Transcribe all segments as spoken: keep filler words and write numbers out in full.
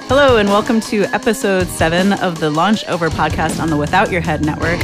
Hello, and welcome to episode seven of the Launch Over podcast on the Without Your Head Network.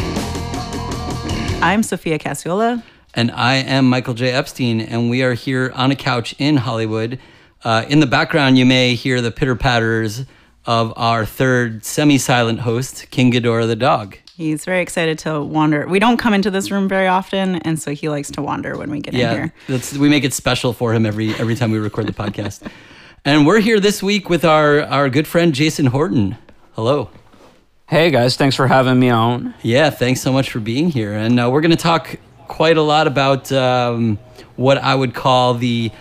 I'm Sophia Cacciola. And I am Michael J. Epstein, and we are here on a couch in Hollywood. Uh, in the background, you may hear the pitter-patters of our third semi-silent host, King Ghidorah the dog. He's very excited to wander. We don't come into this room very often, and so he likes to wander when we get yeah, in here. That's, we make it special for him every every time we record the podcast. And we're here this week with our, our good friend, Jason Horton. Hello. Hey, guys. Thanks for having me on. Yeah, thanks so much for being here. And uh, we're going to talk quite a lot about um, what I would call the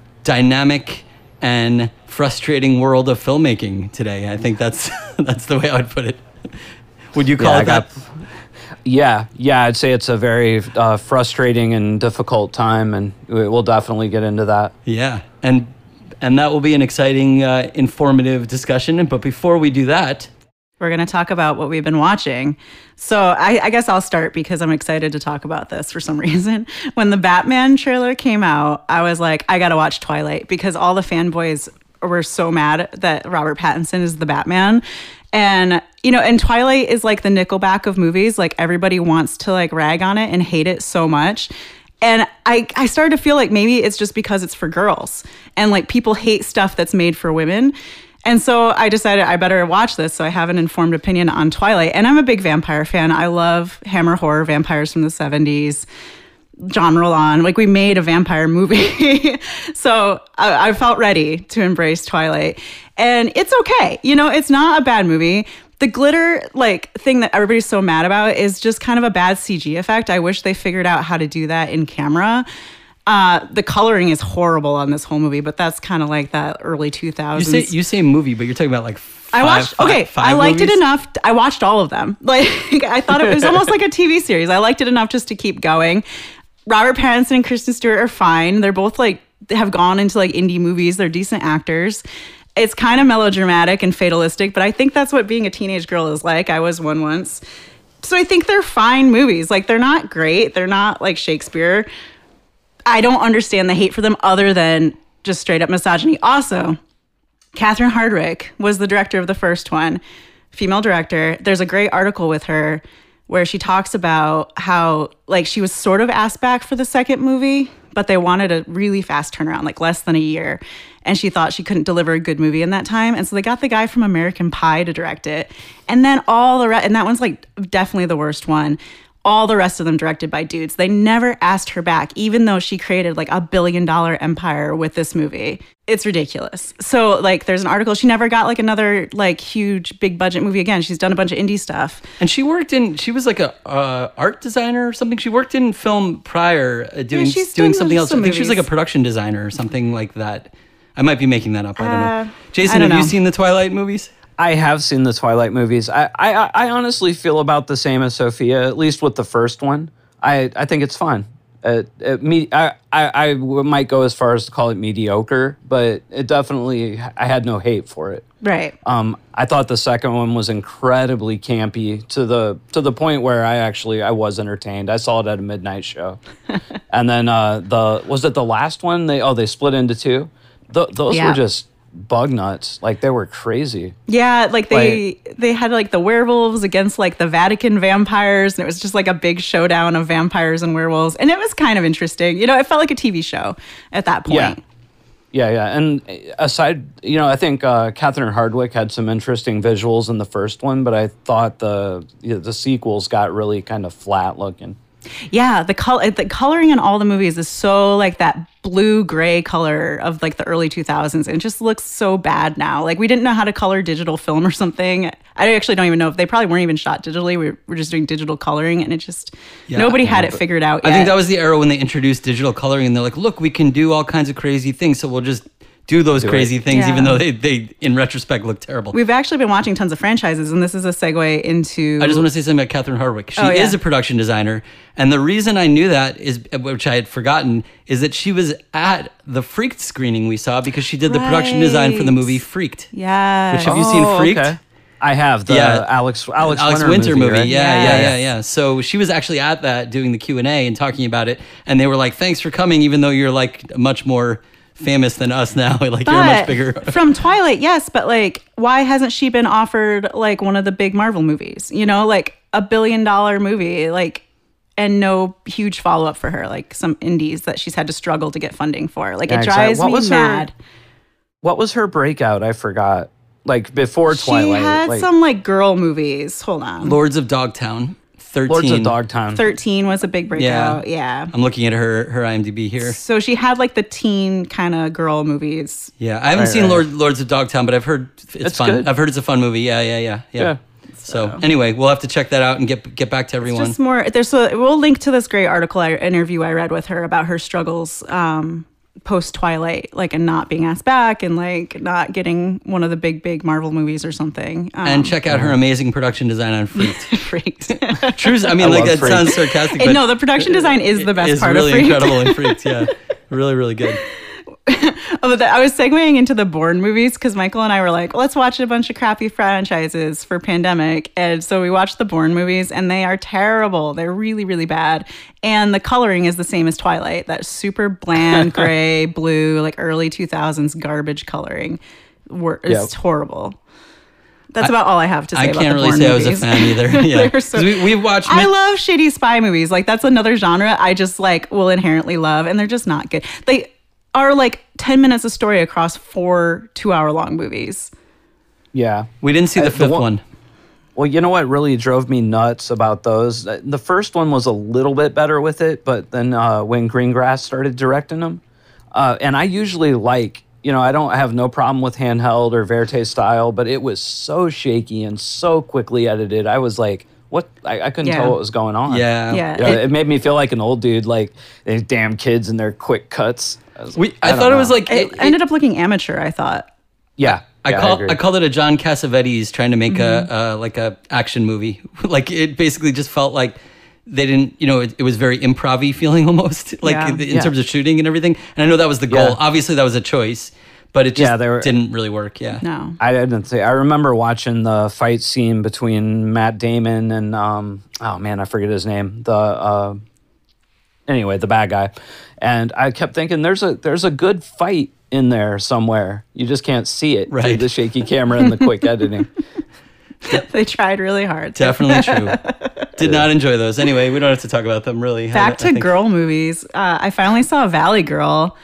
dynamic and frustrating world of filmmaking today. I think that's that's the way I would put it. Would you call yeah, it that? Got, yeah, yeah. I'd say it's a very uh, frustrating and difficult time, and we'll definitely get into that. Yeah, and and that will be an exciting, uh, informative discussion. But before we do that, we're going to talk about what we've been watching. So I, I guess I'll start because I'm excited to talk about this for some reason. When the Batman trailer came out, I was like, I got to watch Twilight because all the fanboys were so mad that Robert Pattinson is the Batman. And, you know, and Twilight is like the Nickelback of movies. Like everybody wants to like rag on it and hate it so much. And I, I started to feel like maybe it's just because it's for girls and like people hate stuff that's made for women. And so I decided I better watch this so I have an informed opinion on Twilight. And I'm a big vampire fan. I love Hammer horror vampires from the seventies. John Roland, like we made a vampire movie. So I, I felt ready to embrace Twilight. And it's okay. You know, it's not a bad movie. The glitter like thing that everybody's so mad about is just kind of a bad C G effect. I wish they figured out how to do that in camera. Uh, the coloring is horrible on this whole movie, but that's kind of like that early two thousands. you say you say movie, but you're talking about like five, I watched. Five, okay, five I liked movies? it enough. I watched all of them. Like I thought it was almost like a T V series. I liked it enough just to keep going. Robert Pattinson and Kristen Stewart are fine. They're both like they have gone into like indie movies. They're decent actors. It's kind of melodramatic and fatalistic, but I think that's what being a teenage girl is like. I was one once. So I think they're fine movies. Like they're not great. They're not like Shakespeare. I don't understand the hate for them other than just straight up misogyny. Also, Catherine Hardwicke was the director of the first one, female director. There's a great article with her where she talks about how like she was sort of asked back for the second movie, but they wanted a really fast turnaround, like less than a year. And she thought she couldn't deliver a good movie in that time. And so they got the guy from American Pie to direct it. And then all the rest, and that one's like definitely the worst one. All the rest of them directed by dudes. They never asked her back, even though she created like a billion dollar empire with this movie. It's ridiculous. So like there's an article, she never got like another like huge big budget movie again. She's done a bunch of indie stuff. And she worked in, she was like a uh, art designer or something. She worked in film prior, uh, doing Yeah, doing something else. I some think she was like a movies. production designer or something like that. I might be making that up. I don't Uh, know. Jason, I don't have you know. seen the Twilight movies? I have seen the Twilight movies. I, I, I honestly feel about the same as Sophia, at least with the first one. I, I think it's fine. It, it, me, I, I, I might go as far as to call it mediocre, but it definitely, I had no hate for it. Right. Um, I thought the second one was incredibly campy to the to the point where I actually I was entertained. I saw it at a midnight show, and then uh, the was it the last one? They oh they split into two. Th- those Yeah. were just bug nuts. Like they were crazy. Yeah, like they they had like the werewolves against like the Vatican vampires, and it was just like a big showdown of vampires and werewolves, and it was kind of interesting. You know, it felt like a T V show at that point. Yeah. Yeah, yeah. And aside, you know, I think uh, Catherine Hardwicke had some interesting visuals in the first one, but I thought the you know, the sequels got really kind of flat looking. Yeah, the color, the coloring in all the movies is so like that blue gray color of like the early two thousands, and it just looks so bad now. Like we didn't know how to color digital film or something. I actually don't even know if they probably weren't even shot digitally. We were just doing digital coloring, and it just Yeah, nobody had yeah, it figured out yet. I think that was the era when they introduced digital coloring, and they're like, "Look, we can do all kinds of crazy things, so we'll just do those Do crazy it. things, Yeah. even though they, they, in retrospect, look terrible." We've actually been watching tons of franchises, and this is a segue into. I just want to say something about Catherine Hardwicke. She Oh, yeah. is a production designer, and the reason I knew that is, which I had forgotten, is that she was at the Freaked screening we saw because she did the production design for the Right. movie Freaked. Yeah. Which have you seen Oh, Freaked? okay. I have the Yeah. Alex Alex, Alex Winter, Winter movie, right? Yeah, yeah, Yeah. yeah, yeah. So she was actually at that doing the Q and A and talking about it, and they were like, "Thanks for coming, even though you're like much more famous than us now. Like you're much bigger. From Twilight, yes, but like, why hasn't she been offered like one of the big Marvel movies? You know, like a billion dollar movie, like, and no huge follow up for her, like some indies that she's had to struggle to get funding for. Like, Yeah, it exactly. drives What me was her- mad. What was her breakout? I forgot. Like before She Twilight. had like, some like girl movies. Hold on. Lords of Dogtown, thirteen. Lords of Dogtown. thirteen was a big breakout. Yeah. I'm looking at her her IMDb here. So she had like the teen kind of girl movies. Yeah, I haven't Right, seen right. Lord, Lords of Dogtown, but I've heard it's, It's fun. good. I've heard it's a fun movie. Yeah, yeah, yeah, yeah. Yeah. So anyway, we'll have to check that out and get get back to everyone. Just more. There's a. We'll link to this great article I, interview I read with her about her struggles um, post Twilight, like and not being asked back and like not getting one of the big big Marvel movies or something. Um, And check out her amazing production design on Freaked. Freaked. True, I mean, I like love that Freaked. sounds sarcastic, And but no, the production design is the best it's part really of Freaked. incredible in Freaked. Yeah, really, really good. Oh, but the- I was segueing into the Bourne movies because Michael and I were like, let's watch a bunch of crappy franchises for pandemic. And so we watched the Bourne movies and they are terrible. They're really, really bad. And the coloring is the same as Twilight, that super bland, gray, blue, like early two thousands garbage coloring. Wor- It's Yep. horrible. That's about all I have to say I about can't the really Bourne say I was a movies. fan either. Yeah, They're so- 'Cause we, we've watched. I mi- love shitty spy movies. Like that's another genre I just like will inherently love, and they're just not good. They are like ten minutes of story across four two hour long movies. Yeah. we didn't see Uh, the the fifth one- one. Well, you know what really drove me nuts about those? Uh, The first one was a little bit better with it, but then uh, when Greengrass started directing them, uh, and I usually like, you know, I don't have no problem with handheld or Verte style, but it was so shaky and so quickly edited. I was like, what? I, I couldn't Yeah. tell what was going on. Yeah, Yeah. Yeah, It- it, made me feel like an old dude, like these damn kids and their quick cuts. I, was We, like, I, don't thought it know. was like It, it- ended up looking amateur, I thought. yeah. I yeah, call agree. I, called it a John Cassavetes trying to make Mm-hmm. a uh, like a action movie. Like it basically just felt like they didn't, you know, it, it was very improv-y feeling almost, like Yeah. in, in Yeah. terms of shooting and everything. And I know that was the goal. Yeah. Obviously, that was a choice, but it just Yeah, they were- didn't really work. Yeah. No. I didn't say. I remember watching the fight scene between Matt Damon and um. Oh man, I forget his name. The uh. Anyway, the bad guy, and I kept thinking, there's a there's a good fight in there somewhere. You just can't see it through Right. the shaky camera and the quick editing. They tried really hard. Definitely true. Did not enjoy those. Anyway, we don't have to talk about them really. I- Back I to think- girl movies. Uh, I finally saw Valley Girl.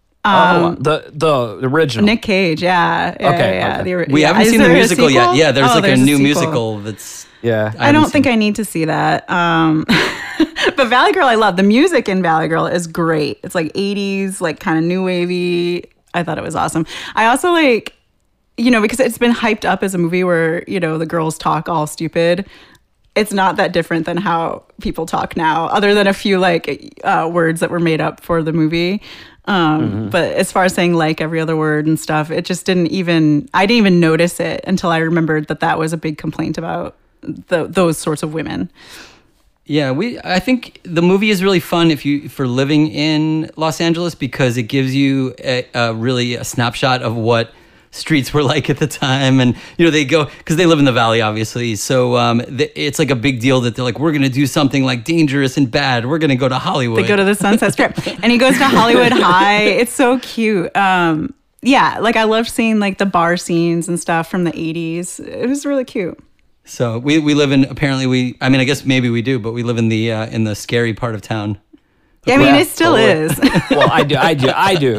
oh, the the original. Nick Cage, yeah. yeah Okay, yeah, okay. the ori- We yeah. haven't Is seen the there a musical yet. sequel? Yeah, there's Oh, like a there's new sequel. musical that's. Yeah. I don't think I need to see that. Um, but Valley Girl, I love. The music in Valley Girl is great. It's like eighties, like kind of new wavy. I thought it was awesome. I also like, you know, because it's been hyped up as a movie where, you know, the girls talk all stupid. It's not that different than how people talk now, other than a few like uh, words that were made up for the movie. Um, Mm-hmm. But as far as saying like every other word and stuff, it just didn't even, I didn't even notice it until I remembered that that was a big complaint about the, those sorts of women. Yeah, we. I think the movie is really fun if you for living in Los Angeles because it gives you a, a really a snapshot of what streets were like at the time, and you know they go because they live in the valley, obviously. So um, th- it's like a big deal that they're like, we're gonna do something like dangerous and bad. We're gonna go to Hollywood. They go to the Sunset Strip, and he goes to Hollywood High. It's so cute. Um, yeah, like I loved seeing like the bar scenes and stuff from the eighties. It was really cute. So we, we live in apparently we. I mean, I guess maybe we do, but we live in the uh, in the scary part of town. I mean, Yeah, it still totally. is. Well, I do. I do. I do.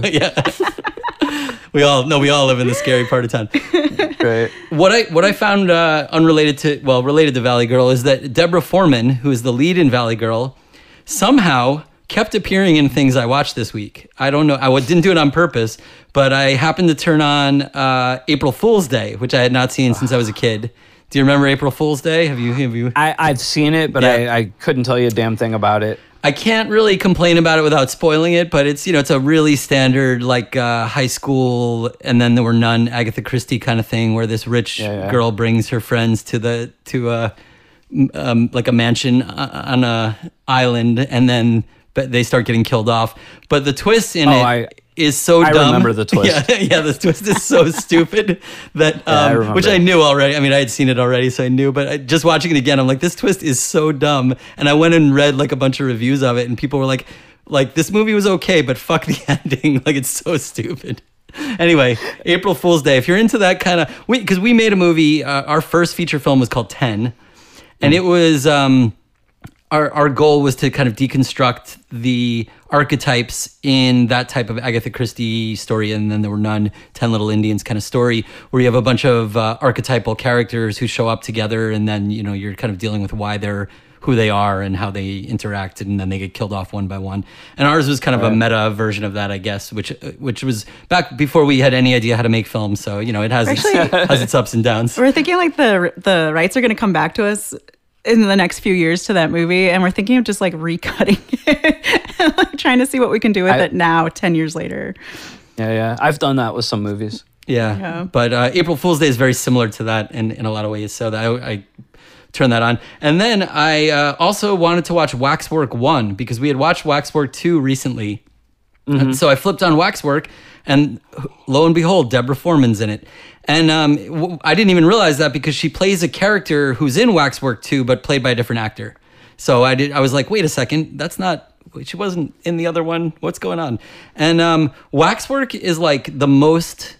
Yeah. We all no, we all live in the scary part of town. Right. What I what I found uh, unrelated to well related to Valley Girl is that Deborah Foreman, who is the lead in Valley Girl, somehow kept appearing in things I watched this week. I don't know. I w- didn't do it on purpose, but I happened to turn on uh, April Fool's Day, which I had not seen since I was a kid. Do you remember April Fool's Day? Have you have you? I, I've seen it, but Yeah. I, I couldn't tell you a damn thing about it. I can't really complain about it without spoiling it, but it's you know it's a really standard like uh, high school and then there were none Agatha Christie kind of thing where this rich Yeah, yeah. girl brings her friends to the to a um, like a mansion uh, on a island and then but they start getting killed off. But the twist in Oh, it I- is so I dumb. remember the twist. Yeah, yeah, the twist is so stupid that I um, remember which I it. knew already. I mean, I had seen it already, so I knew. But I, just watching it again, I'm like, this twist is so dumb. And I went and read like a bunch of reviews of it, and people were like, like this movie was okay, but fuck the ending. Like it's so stupid. Anyway, April Fool's Day. If you're into that kind of, because we, we made a movie. Uh, our first feature film was called ten, and it was um, our our goal was to kind of deconstruct the archetypes in that type of Agatha Christie story, and then there were none. Ten Little Indians kind of story, where you have a bunch of uh, archetypal characters who show up together, and then you know you're kind of dealing with why they're who they are and how they interact, and then they get killed off one by one. And ours was kind of Right. a meta version of that, I guess, which which was back before we had any idea how to make films. So you know, it has its, Actually- has its ups and downs. We're thinking like the the rights are going to come back to us in the next few years to that movie, and we're thinking of just like recutting it and like trying to see what we can do with I- it now, ten years later. Yeah, yeah. I've done that with some movies. Yeah, Yeah. but uh, April Fool's Day is very similar to that in, in a lot of ways. So that I, I turned that on, and then I uh, also wanted to watch Waxwork One because we had watched Waxwork Two recently. And so I flipped on Waxwork, and lo and behold, Deborah Foreman's in it. And um, w- I didn't even realize that because she plays a character who's in Waxwork Two, but played by a different actor. So I did. I was like, wait a second, that's not. She wasn't in the other one. What's going on? And um, Waxwork is like the most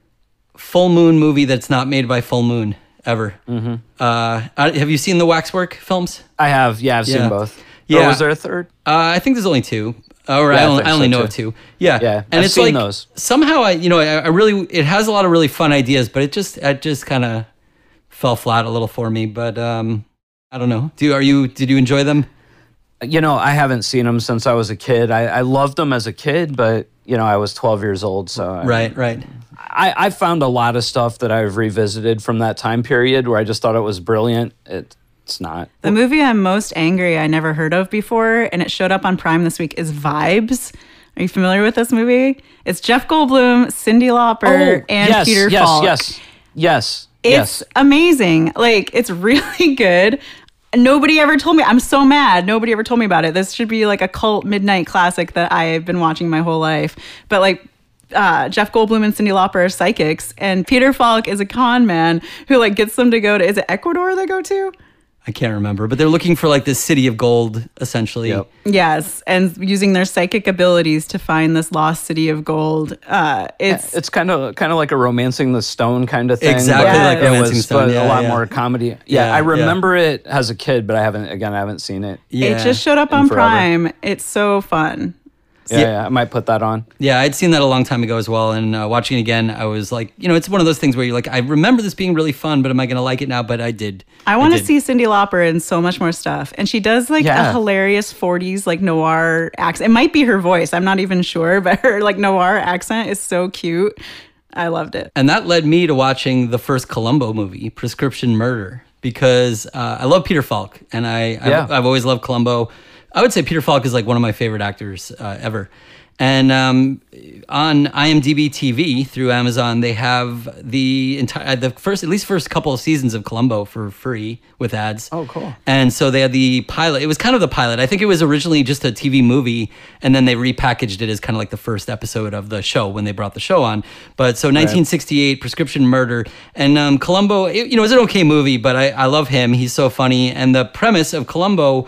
full moon movie that's not made by Full Moon ever. Mm-hmm. Uh, I- have you seen the Waxwork films? I have. Yeah, I've Yeah. seen both. Yeah. Or was there a third? Uh, I think there's only two. Or Yeah, I I only, think I only so, know too. of two. Yeah, Yeah, and I've it's seen like those. somehow I, you know, I, I really it has a lot of really fun ideas, but it just it just kind of fell flat a little for me. But um, I don't know. Do are you did you enjoy them? You know, I haven't seen them since I was a kid. I, I loved them as a kid, but you know, I was twelve years old, so I- Right, right. I, I found a lot of stuff that I've revisited from that time period where I just thought it was brilliant. It, it's not. The movie I'm most angry I never heard of before, and it showed up on Prime this week, is Vibes. Are you familiar with this movie? It's Jeff Goldblum, Cyndi Lauper, and yes, Peter yes, Falk. yes, yes, It's yes. amazing. Like, it's really good. Nobody ever told me. I'm so mad. Nobody ever told me about it. This should be like a cult midnight classic that I've been watching my whole life. But like, uh, Jeff Goldblum and Cyndi Lauper are psychics, and Peter Falk is a con man who like gets them to go to, is it Ecuador they go to? I can't remember, but they're looking for like this city of gold, essentially. Yep. Yes, and using their psychic abilities to find this lost city of gold. Uh, it's It's kind of kind of like a Romancing the Stone kind of thing. Exactly but like it Romancing was, Stone, but yeah, a lot yeah. more comedy. Yeah, Yeah, I yeah. remember it as a kid, but I haven't. Again, I haven't seen it. Yeah. it just showed up in on forever. Prime. It's so fun. Yeah, yeah, I might put that on. Yeah, I'd seen that a long time ago as well, and uh, watching it again, I was like, you know, it's one of those things where you're like, I remember this being really fun, but am I going to like it now? But I did. I want to did. see Cyndi Lauper in so much more stuff. And she does like Yeah. a hilarious forties like noir accent. It might be her voice. I'm not even sure, but her like noir accent is so cute. I loved it. And that led me to watching the first Columbo movie, Prescription Murder, because uh, I love Peter Falk, and I Yeah. I've, I've always loved Columbo. I would say Peter Falk is like one of my favorite actors uh, ever. And um, on IMDb T V through Amazon, they have the entire the first at least first couple of seasons of Columbo for free with ads. Oh, cool. And so they had the pilot. It was kind of the pilot. I think it was originally just a T V movie, and then they repackaged it as kind of like the first episode of the show when they brought the show on. But so nineteen sixty-eight, Prescription Murder, and um, Columbo. It, you know, it's an okay movie, but I, I love him. He's so funny. And the premise of Columbo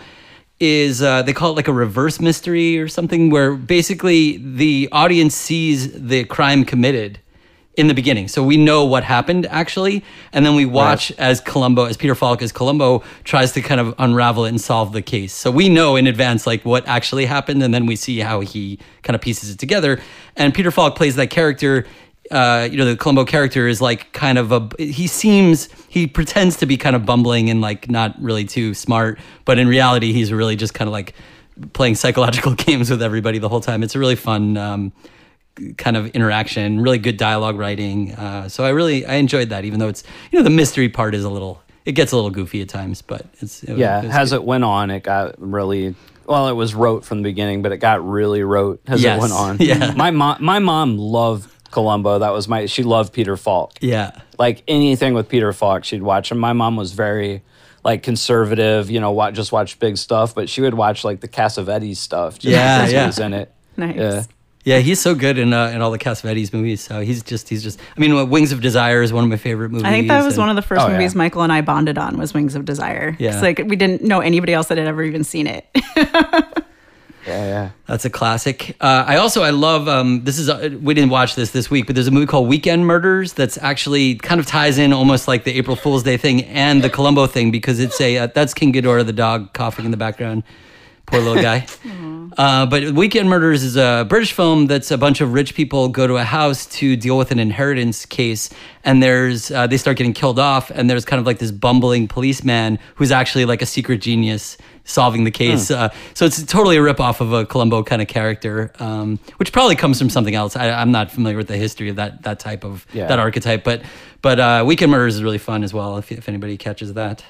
is uh, they call it like a reverse mystery or something, where basically the audience sees the crime committed in the beginning. So we know what happened actually, and then we watch as Columbo, as Peter Falk as Columbo tries to kind of unravel it and solve the case. So we know in advance like what actually happened, and then we see how he kind of pieces it together. And Peter Falk plays that character. Uh, you know, the Columbo character is like kind of a, he seems, he pretends to be kind of bumbling and like not really too smart, but in reality, he's really just kind of like playing psychological games with everybody the whole time. It's a really fun um, kind of interaction, really good dialogue writing. Uh, so I really, I enjoyed that, even though it's, you know, the mystery part is a little, it gets a little goofy at times, but it's, it, Yeah, it was as good. it went on, it got really well. It was rote from the beginning, but it got really rote as Yes, it went on. yeah. my mom, my mom loved Columbo. That was my. She loved Peter Falk. Yeah. Like anything with Peter Falk, she'd watch. And my mom was very like conservative. You know, wa- just watch big stuff, but she would watch like the Cassavetes stuff. Just Yeah, because yeah. he was in it. Nice. Yeah. Yeah, he's so good in uh, in all the Cassavetes movies. So he's just he's just. I mean, Wings of Desire is one of my favorite movies. I think that was and- one of the first Oh, yeah. movies Michael and I bonded on was Wings of Desire. Yeah. It's like we didn't know anybody else that had ever even seen it. Yeah, yeah. That's a classic. Uh, I also I love um, this is uh, we didn't watch this this week, but there's a movie called Weekend Murders that's actually kind of ties in almost like the April Fool's Day thing and the Columbo thing, because it's a uh, that's King Ghidorah the dog coughing in the background. Poor little guy. Uh, but Weekend Murders is a British film that's a bunch of rich people go to a house to deal with an inheritance case, and there's uh, they start getting killed off, and there's kind of like this bumbling policeman who's actually like a secret genius solving the case. Uh, so it's totally a ripoff of a Columbo kind of character, um, which probably comes from something else. I, I'm not familiar with the history of that that type of Yeah. that archetype, but but uh, Weekend Murders is really fun as well if if anybody catches that.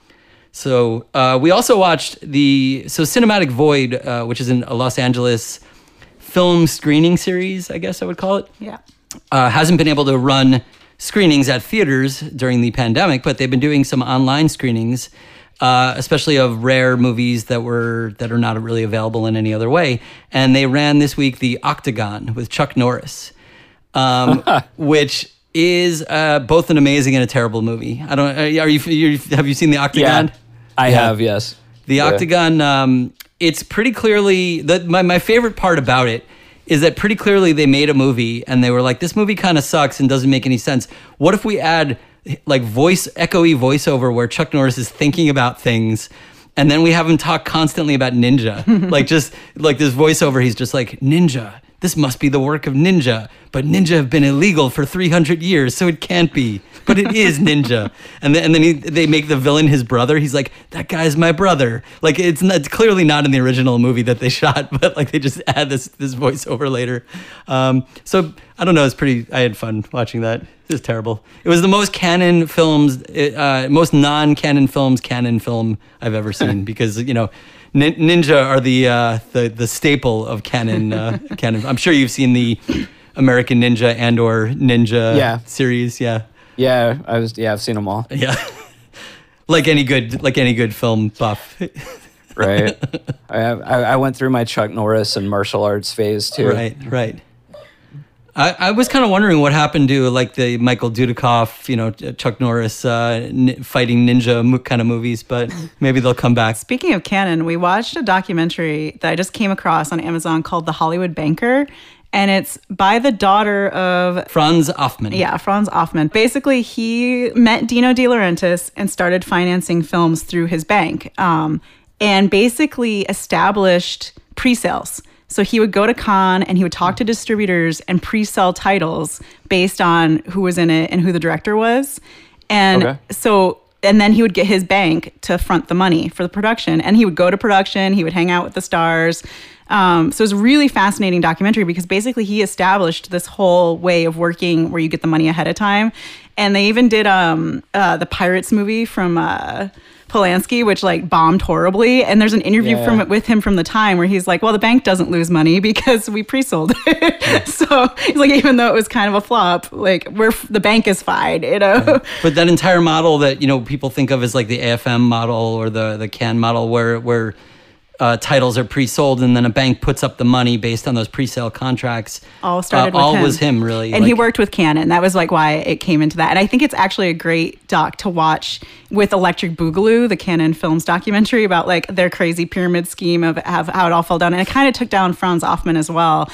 So uh, we also watched the so Cinematic Void, uh, which is in a Los Angeles film screening series, I guess I would call it. Yeah. Uh, hasn't been able to run screenings at theaters during the pandemic, but they've been doing some online screenings, uh, especially of rare movies that were that are not really available in any other way. And they ran this week the Octagon with Chuck Norris, um, which is uh, both an amazing and a terrible movie. I don't. Are you? You're, have you seen the Octagon? Yeah, I Yeah. have, yes. The Yeah. Octagon, um, it's pretty clearly, the, my, my favorite part about it is that pretty clearly they made a movie and they were like, this movie kind of sucks and doesn't make any sense. What if we add like voice, echoey voiceover where Chuck Norris is thinking about things, and then we have him talk constantly about ninja? Like just like this voiceover, he's just like, ninja, this must be the work of ninja, but ninja have been illegal for three hundred years, so it can't be. But it is ninja. And then, and then he, they make the villain his brother. He's like, that guy's my brother. Like, it's, not, it's clearly not in the original movie that they shot, but like they just add this this voiceover later. Um, so, I don't know, it's pretty, I had fun watching that. It was terrible. It was the most canon films, uh, most non-canon films canon film I've ever seen, because, you know, nin- ninja are the, uh, the the staple of canon. Uh, canon. I'm sure you've seen the American Ninja and or Ninja Yeah. series. Yeah. Yeah, I was. Yeah, I've seen them all. Yeah. like any good like any good film buff. Right. I, I I went through my Chuck Norris and martial arts phase too. Right, right. I, I was kind of wondering what happened to like the Michael Dudikoff, you know, Chuck Norris uh, n- fighting ninja mo- kind of movies, but maybe they'll come back. Speaking of canon, we watched a documentary that I just came across on Amazon called The Hollywood Banker, and it's by the daughter of Franz Hoffman. Yeah, Franz Hoffman. Basically, he met Dino De Laurentiis and started financing films through his bank, um, and basically established pre-sales. So he would go to Cannes and he would talk to distributors and pre-sell titles based on who was in it and who the director was. And Okay. so, and then he would get his bank to front the money for the production. And he would go to production, he would hang out with the stars. Um, so it was a really fascinating documentary because basically he established this whole way of working where you get the money ahead of time. And they even did um, uh, the Pirates movie from uh, Polanski, which like bombed horribly. And there's an interview Yeah. from with him from the time where he's like, well, the bank doesn't lose money because we pre-sold it. So he's like, even though it was kind of a flop, like we're the bank is fine, you know? But that entire model that, you know, people think of as like the A F M model or the the Cannes model where where uh, titles are pre-sold and then a bank puts up the money based on those pre-sale contracts. All started uh, with all him. was him, really. And he Like- worked with Canon. That was like why it came into that. And I think it's actually a great doc to watch with Electric Boogaloo, the Canon Films documentary about like their crazy pyramid scheme of, of how it all fell down. And it kind of took down Franz Hoffman as well.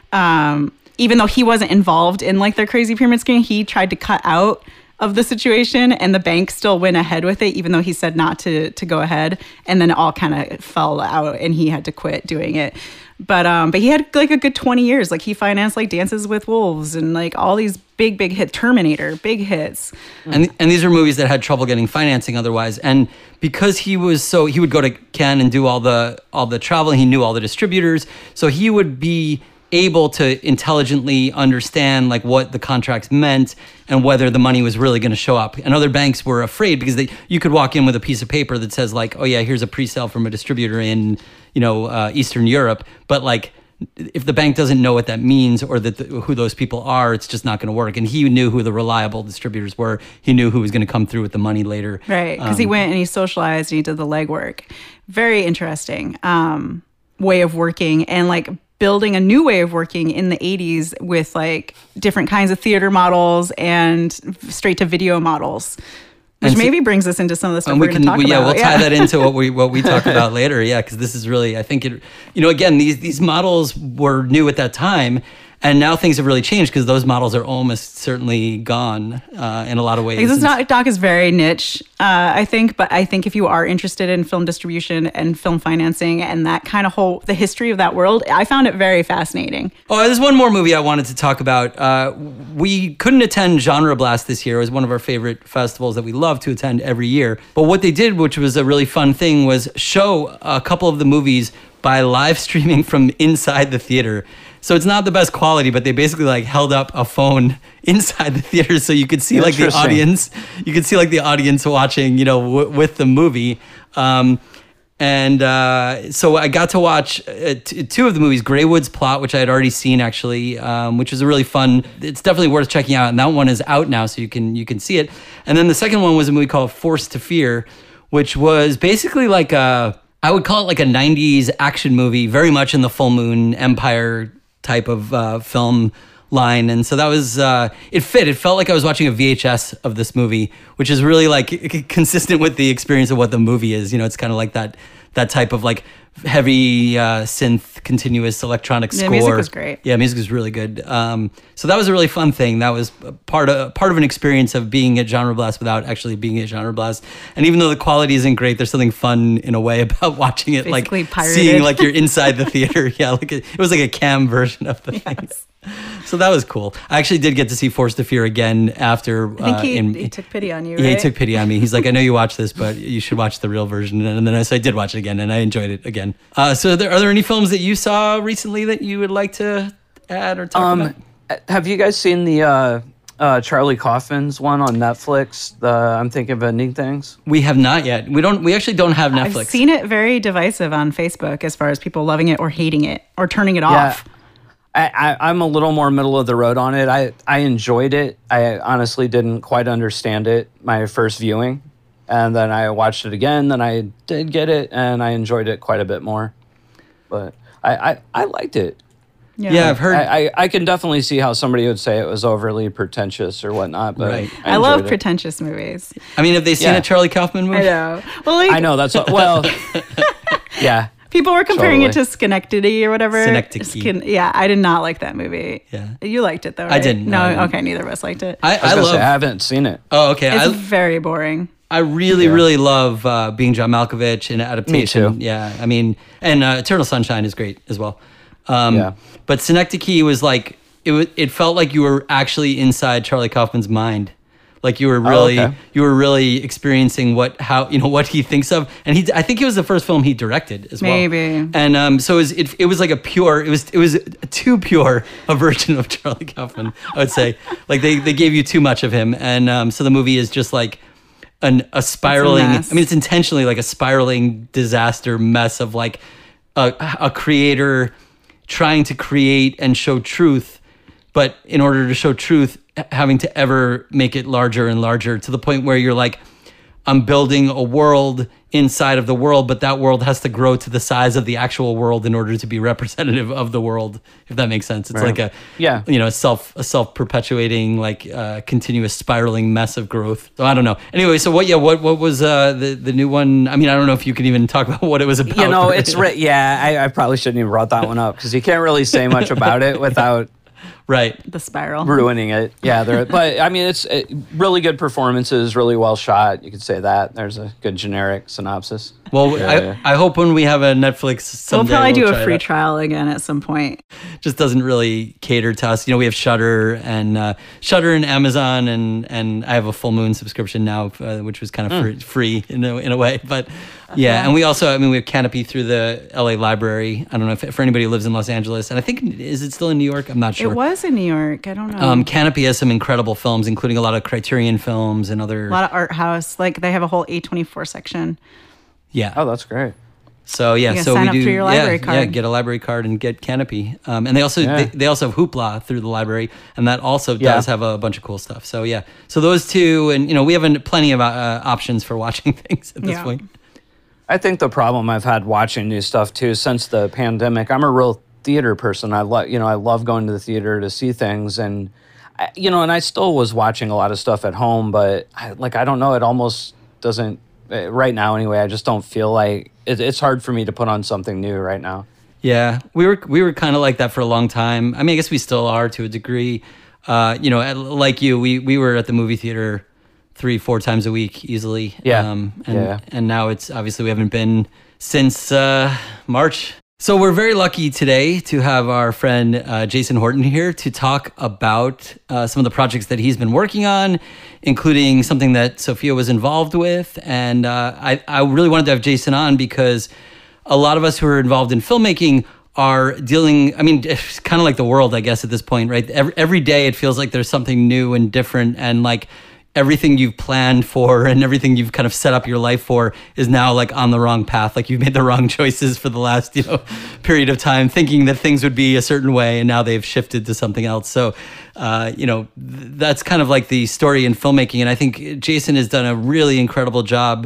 Um, even though he wasn't involved in like their crazy pyramid scheme, he tried to cut out of the situation, and the bank still went ahead with it, even though he said not to to go ahead. And then it all kind of fell out, and he had to quit doing it. But um, but he had like a good twenty years. Like he financed like Dances with Wolves and like all these big big hits, Terminator, big hits. And and these are movies that had trouble getting financing otherwise. And because he was so he would go to Cannes and do all the all the traveling, he knew all the distributors, so he would be able to intelligently understand like what the contracts meant and whether the money was really going to show up. And other banks were afraid because they you could walk in with a piece of paper that says like, oh yeah, here's a pre-sale from a distributor in, you know, uh, Eastern Europe, but like if the bank doesn't know what that means or that the, who those people are, it's just not going to work. And he knew who the reliable distributors were. He knew who was going to come through with the money later. Right, because he Um, went and he socialized and he did the legwork. Very interesting um, way of working and like building a new way of working in the eighties with like different kinds of theater models and straight to video models. Which And so- maybe brings us into some of the stuff And we're we going can, to talk we- yeah, about. we'll tie that into what we what we talk about later. Yeah, because this is really, I think it, you know, again, these these models were new at that time, and now things have really changed because those models are almost certainly gone uh, in a lot of ways. Because this And- doc doc is very niche, uh, I think. But I think if you are interested in film distribution and film financing and that kind of whole the history of that world, I found it very fascinating. Oh, there's one more movie I wanted to talk about. Uh, we couldn't attend Genre Blast this year. It was one of our favorite festivals that we love to attend every year. But what they did, which was a really fun thing, was show a couple of the movies by live streaming from inside the theater. So it's not the best quality, but they basically like held up a phone inside the theater so you could see like the Interesting. audience. You could see like the audience watching, you know, w- with the movie. Um, and uh, so I got to watch uh, t- two of the movies, Greywood's Plot, which I had already seen actually, um, which was a really fun. It's definitely worth checking out, and that one is out now, so you can you can see it. And then the second one was a movie called Forced to Fear, which was basically like a, I would call it like a nineties action movie, very much in the Full Moon Empire type of uh, film line. And so that was, uh, it fit. It felt like I was watching a V H S of this movie, which is really like c- consistent with the experience of what the movie is. You know, it's kind of like that that type of like heavy uh, synth, continuous electronic The score. music was great. Yeah, music was really good. Um, so that was a really fun thing. That was a part of part of an experience of being at Genre Blast without actually being at Genre Blast. And even though the quality isn't great, there's something fun in a way about watching it, Basically like pirated. seeing like you're inside the theater. Yeah, like a, it was like a cam version of the thing. Yes. So that was cool. I actually did get to see Forced to Fear again after. I think uh, he, in, he took pity on you, yeah, right? he took pity on me. He's like, I know you watched this, but you should watch the real version. And then I, so I did watch it again, and I enjoyed it again. Uh, so, are there, are there any films that you saw recently that you would like to add or talk Um, about? have you guys seen the uh, uh, Charlie Kaufman's one on Netflix? The I'm Thinking of Ending Things. We have not yet. We don't. We actually don't have Netflix. I've seen it very divisive on Facebook as far as people loving it or hating it or turning it off. I, I, I'm a little more middle of the road on it. I, I enjoyed it. I honestly didn't quite understand it my first viewing. And then I watched it again, then I did get it, and I enjoyed it quite a bit more. But I, I, I liked it. Yeah, I've heard. I, I, I can definitely see how somebody would say it was overly pretentious or whatnot, but Right. I, I, love enjoyed it. pretentious movies. I mean, have they seen Yeah. a Charlie Kaufman movie? I know. Well, like, I know, that's what, well, yeah. people were comparing it Totally. to Schenectady or whatever. Synecdoche. Skin- yeah, I did not like that movie. Yeah. You liked it though, right? didn't, No, no, I didn't. okay, neither of us liked it. I, I, was I gonna love. say, I haven't seen it. oh, okay. it's I, very boring. I really, really love uh, being John Malkovich and adaptation. Me too. Yeah, I mean, and uh, Eternal Sunshine is great as well. Um, Yeah. But Synecdoche was like it. Was, it felt like you were actually inside Charlie Kaufman's mind. Like you were really, okay. you were really experiencing what, how, you know, what he thinks of, and he, I think it was the first film he directed as well. Maybe. And um, so it was, it, it was like a pure, it was, it was too pure a version of Charlie Kaufman. I would say, like they, they gave you too much of him, and um, so the movie is just like an a spiraling. mess. I mean, it's intentionally like a spiraling disaster mess of like a, a creator trying to create and show truth, but in order to show truth, having to ever make it larger and larger to the point where you're like, I'm building a world inside of the world, but that world has to grow to the size of the actual world in order to be representative of the world, if that makes sense. It's Right. like a, Yeah. you know, a self, a self-perpetuating, like uh, continuous spiraling mess of growth. So I don't know. Anyway, so what, yeah, what, what was uh, the, the new one? I mean, I don't know if you can even talk about what it was about. You know, it's re- yeah. I, I probably shouldn't even brought that one up because you can't really say much about it without Right. The Spiral. ruining it. Yeah, there. But I mean, it's it, really good performances, really well shot. You could say that. There's a good generic synopsis. Well, Yeah, I, yeah. I hope when we have a Netflix So we'll someday, probably do try a it free out. trial again at some point. Just doesn't really cater to us. You know, we have Shudder and uh, Shudder and Amazon, and and I have a Full Moon subscription now, uh, which was kind of free, free in a, in a way. But yeah, and we also, I mean, we have Canopy through the L A Library. I don't know if for anybody who lives in Los Angeles, and I think is it still in New York? I'm not sure. It was in New York. I don't know. Um, Canopy has some incredible films, including a lot of Criterion films and other. a lot of art house. Like they have a whole A twenty-four section. Yeah. Oh, that's great. So yeah, You can so sign we up do. through your yeah, library yeah, card. get a library card and get Canopy. Um, and they also Yeah. they, they also have Hoopla through the library, and that also Yeah. does have a bunch of cool stuff. So yeah, so those two, and you know, we have an- plenty of uh, options for watching things at this Yeah. point. I think the problem I've had watching new stuff too since the pandemic. I'm a real theater person. I love, you know, I love going to the theater to see things, and I, you know, and I still was watching a lot of stuff at home, but I, like, I don't know, it almost doesn't, uh, right now anyway, I just don't feel like, it, it's hard for me to put on something new right now. Yeah, we were we were kind of like that for a long time. I mean, I guess we still are to a degree. Uh, you know, like you, we we were at the movie theater three, four times a week easily. Yeah. Um, and, yeah. And now it's obviously we haven't been since uh, March. So we're very lucky today to have our friend uh, Jason Horton here to talk about uh, some of the projects that he's been working on, including something that Sophia was involved with. And uh, I, I really wanted to have Jason on because a lot of us who are involved in filmmaking are dealing, I mean, it's kind of like the world, I guess, at this point, right? Every, every day it feels like there's something new and different, and like everything you've planned for and everything you've kind of set up your life for is now like on the wrong path. Like you've made the wrong choices for the last, you know, period of time, thinking that things would be a certain way, and now they've shifted to something else. So, uh, you know, th- that's kind of like the story in filmmaking. And I think Jason has done a really incredible job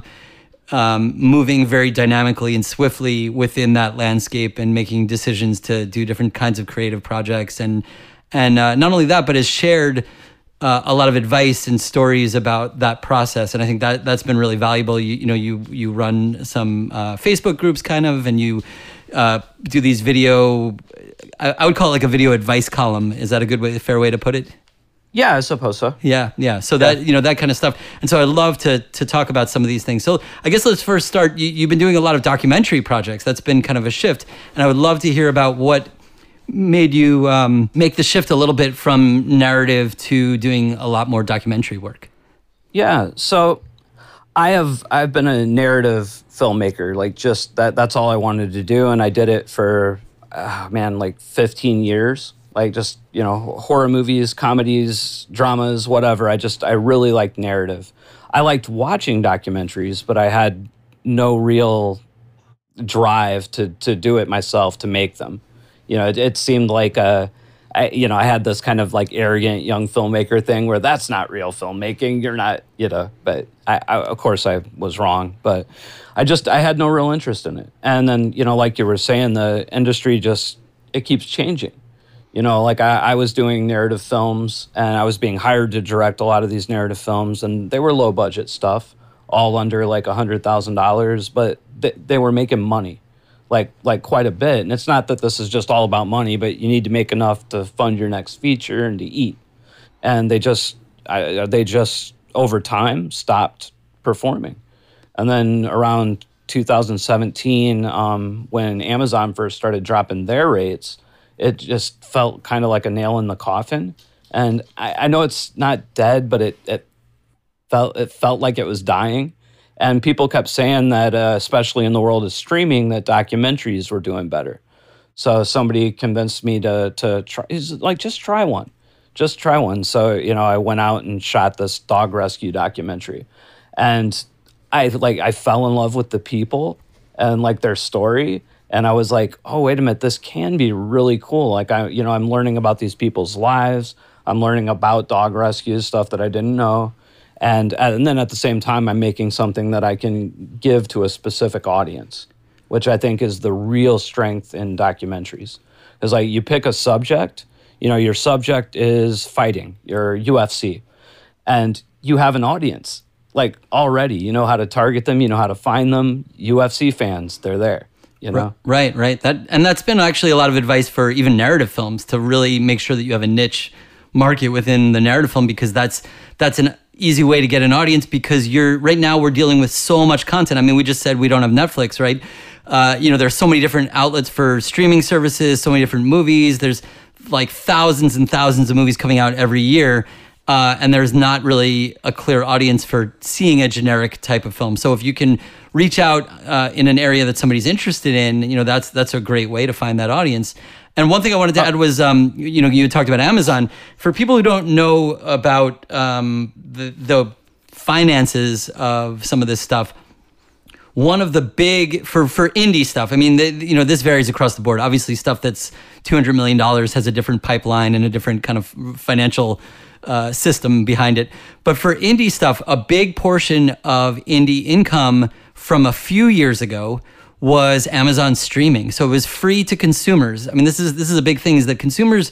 Um, moving very dynamically and swiftly within that landscape and making decisions to do different kinds of creative projects. And and uh, not only that, but has shared uh, a lot of advice and stories about that process. And I think that that's been really valuable. You, you know, you you run some uh, Facebook groups kind of, and you uh, do these video, I, I would call it like a video advice column. Is that a good way, a fair way to put it? Yeah, I suppose so. Yeah, yeah. So that, you know, that kind of stuff. And so I'd love to to talk about some of these things. So I guess let's first start. You, you've been doing a lot of documentary projects. That's been kind of a shift. And I would love to hear about what made you um, make the shift a little bit from narrative to doing a lot more documentary work. Yeah, so I have I've been a narrative filmmaker. Like just that that's all I wanted to do, and I did it for uh, man, like fifteen years. Like just, you know, horror movies, comedies, dramas, whatever. I just, I really liked narrative. I liked watching documentaries, but I had no real drive to to do it myself, to make them. You know, it, it seemed like a, I, you know, I had this kind of like arrogant young filmmaker thing where that's not real filmmaking. You're not, you know, but I, I of course I was wrong, but I just, I had no real interest in it. And then, you know, like you were saying, the industry just, it keeps changing. You know, like I, I was doing narrative films, and I was being hired to direct a lot of these narrative films, and they were low budget stuff, all under like a hundred thousand dollars, but they, they were making money, like like quite a bit. And it's not that this is just all about money, but you need to make enough to fund your next feature and to eat. And they just I, they just over time stopped performing. And then around two thousand seventeen, um, when Amazon first started dropping their rates, it just felt kind of like a nail in the coffin. And I, I know it's not dead, but it, it felt it felt like it was dying. And people kept saying that, uh, especially in the world of streaming, that documentaries were doing better. So somebody convinced me to to try, like, just try one. Just try one. So, you know, I went out and shot this dog rescue documentary. And I like I fell in love with the people and like their story. And I was like, oh, wait a minute, this can be really cool. Like, I, you know, I'm learning about these people's lives. I'm learning about dog rescues, stuff that I didn't know. And, and then at the same time, I'm making something that I can give to a specific audience, which I think is the real strength in documentaries. Because like you pick a subject, you know, your subject is fighting, your U F C, and you have an audience. Like already, you know how to target them, you know how to find them. U F C fans, they're there. You know? Right, right. That and that's been actually a lot of advice for even narrative films, to really make sure that you have a niche market within the narrative film, because that's that's an easy way to get an audience. Because you're right now we're dealing with so much content. I mean, we just said we don't have Netflix, right? Uh, you know, there's so many different outlets for streaming services, so many different movies. There's like thousands and thousands of movies coming out every year. Uh, and there's not really a clear audience for seeing a generic type of film. So if you can reach out uh, in an area that somebody's interested in, you know, that's that's a great way to find that audience. And one thing I wanted to add was, um, you know, you talked about Amazon. For people who don't know about um, the, the finances of some of this stuff, one of the big, for, for indie stuff, I mean, the, you know, this varies across the board. Obviously, stuff that's two hundred million dollars has a different pipeline and a different kind of financial Uh, system behind it. But for indie stuff, a big portion of indie income from a few years ago was Amazon streaming. So it was free to consumers. I mean, this is this is a big thing, is that consumers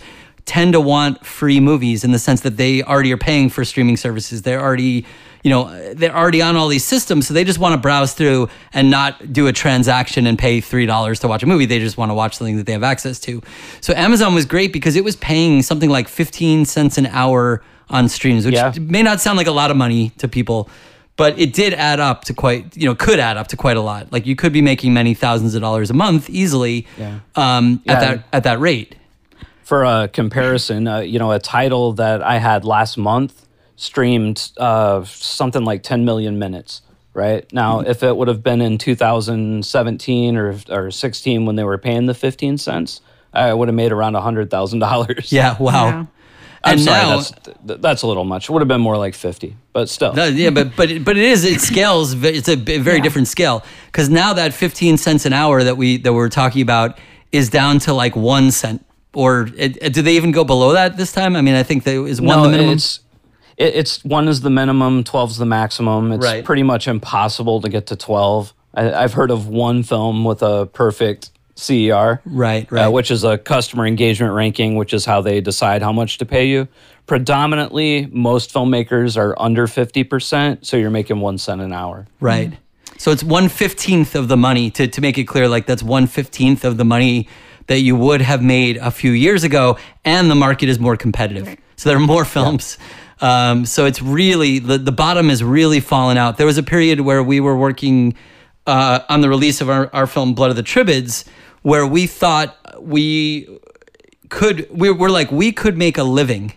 tend to want free movies in the sense that they already are paying for streaming services. They're already, you know, they're already on all these systems, so they just want to browse through and not do a transaction and pay three dollars to watch a movie. They just want to watch something that they have access to. So Amazon was great because it was paying something like fifteen cents an hour on streams, which Yeah. may not sound like a lot of money to people, but it did add up to quite, you know, could add up to quite a lot. Like you could be making many thousands of dollars a month easily Yeah. um, Yeah. at that at that rate. For a comparison, uh, you know, a title that I had last month streamed uh, something like ten million minutes. Right now, if it would have been in two thousand seventeen or or sixteen when they were paying the fifteen cents, I would have made around a hundred thousand dollars. Yeah, wow. Yeah. I'm And sorry, now, that's th- that's a little much. It would have been more like fifty, but still. No, yeah, but but it- but it is it scales. ve- It's a b- very Yeah. different scale because now that fifteen cents an hour that we that we're talking about is down to like one cent. Or it, it- do they even go below that this time? I mean, I think that is one no, the minimum. it's it, it's one is the minimum, twelve's the maximum. It's Right. pretty much impossible to get to twelve. I, I've heard of one film with a perfect C E R, Right, right. uh, which is a customer engagement ranking, which is how they decide how much to pay you. Predominantly, most filmmakers are under fifty percent, so you're making one cent an hour. Right. So it's one fifteenth of the money to, to make it clear, like that's one fifteenth of the money that you would have made a few years ago, and the market is more competitive. Right. So there are more films. Um, so it's really, the, the bottom is really fallen out. There was a period where we were working uh, on the release of our, our film Blood of the Tribids, where we thought we could, we were like, we could make a living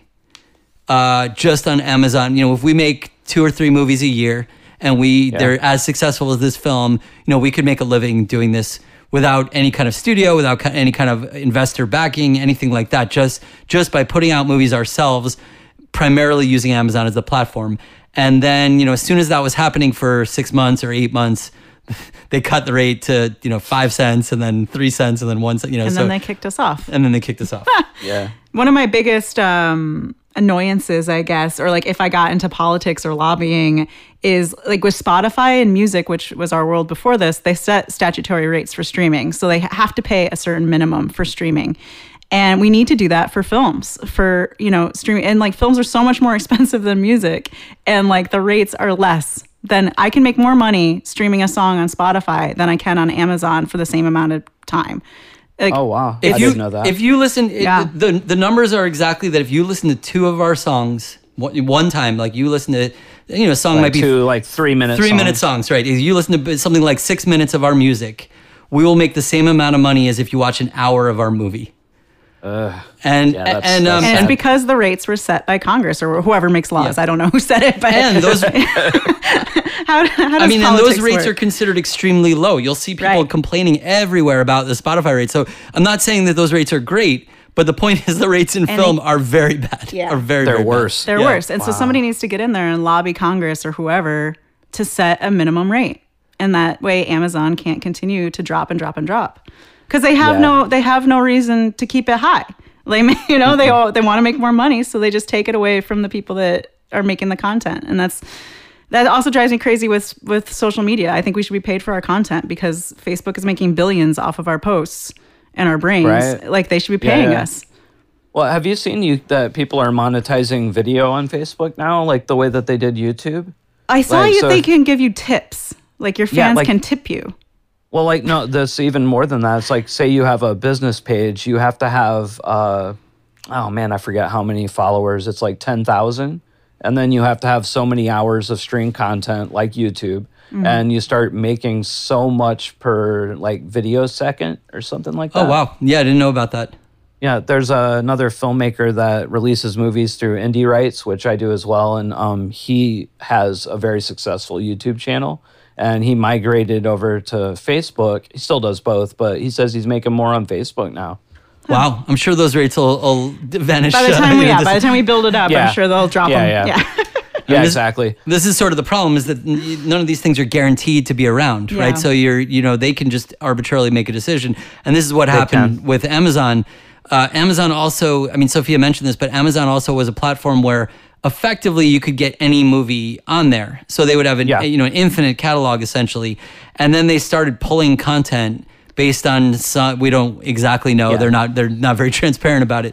uh, just on Amazon. You know, if we make two or three movies a year and we they're as successful as this film, you know, we could make a living doing this without any kind of studio, without ki- any kind of investor backing, anything like that. Just just by putting out movies ourselves, primarily using Amazon as the platform. And then, you know, as soon as that was happening for six months or eight months, they cut the rate to, you know, five cents and then three cents and then one cent, you know, And so, then they kicked us off. and then they kicked us off. Yeah. One of my biggest um, annoyances, I guess, or like if I got into politics or lobbying, is like with Spotify and music, which was our world before this, they set statutory rates for streaming. So they have to pay a certain minimum for streaming. And we need to do that for films, for, you know, streaming. And like films are so much more expensive than music. And like the rates are less. Then I can make more money streaming a song on Spotify than I can on Amazon for the same amount of time. Like, Oh wow, If I you, didn't know that. If you listen, it- Yeah. the, the numbers are exactly that. If you listen to two of our songs one one time, like you listen to, you know, a song like might be two like three minutes. three minute songs, right? If you listen to something like six minutes of our music, we will make the same amount of money as if you watch an hour of our movie. and yeah, that's- and um, that's and it's and, because the rates were set by Congress or whoever makes laws. Yeah. I don't know who said it, but and those, how, how does I mean, and those politics rates work? are considered extremely low. You'll see people Right. complaining everywhere about the Spotify rate. So I'm not saying that those rates are great, but the point is the rates in And film they- are very bad. Yeah. Are very, They're very bad. worse. They're Yeah. worse. And so somebody needs to get in there and lobby Congress or whoever to set a minimum rate. And that way Amazon can't continue to drop and drop and drop. Because they have Yeah. no they have no reason to keep it high. They may- you know, they all, they want to make more money, so they just take it away from the people that are making the content. And that's that also drives me crazy with with social media. I think we should be paid for our content because Facebook is making billions off of our posts and our brains. Right. Like they should be Yeah, paying yeah. us. Well, have you seen you that people are monetizing video on Facebook now, like the way that they did YouTube? I saw Like, you so they if- can give you tips. Like your Yeah, fans like- can tip you. Well, like no, that's even more than that. It's like say you have a business page, you have to have uh, oh man, I forget how many followers. It's like ten thousand, and then you have to have so many hours of stream content, like YouTube, and you start making so much per like video second or something like that. Oh wow, yeah, I didn't know about that. Yeah, there's uh, another filmmaker that releases movies through indie rights, which I do as well, and um, he has a very successful YouTube channel. And he migrated over to Facebook. He still does both, but he says he's making more on Facebook now. Wow, I'm sure those rates will, will vanish. By the uh, time you we know, yeah, this by the is- time we build it up, Yeah. I'm sure they'll drop Yeah, them. yeah. Yeah. Yeah, this- exactly. This is sort of the problem is that n- none of these things are guaranteed to be around, Yeah. right? So you're, you know, they can just arbitrarily make a decision. And this is what happened can. with Amazon. Uh, Amazon also, I mean, Sophia mentioned this, but Amazon also was a platform where effectively you could get any movie on there. So they would have an, Yeah. you know, an infinite catalog essentially. And then they started pulling content based on some, we don't exactly know. Yeah. They're not, they're not very transparent about it.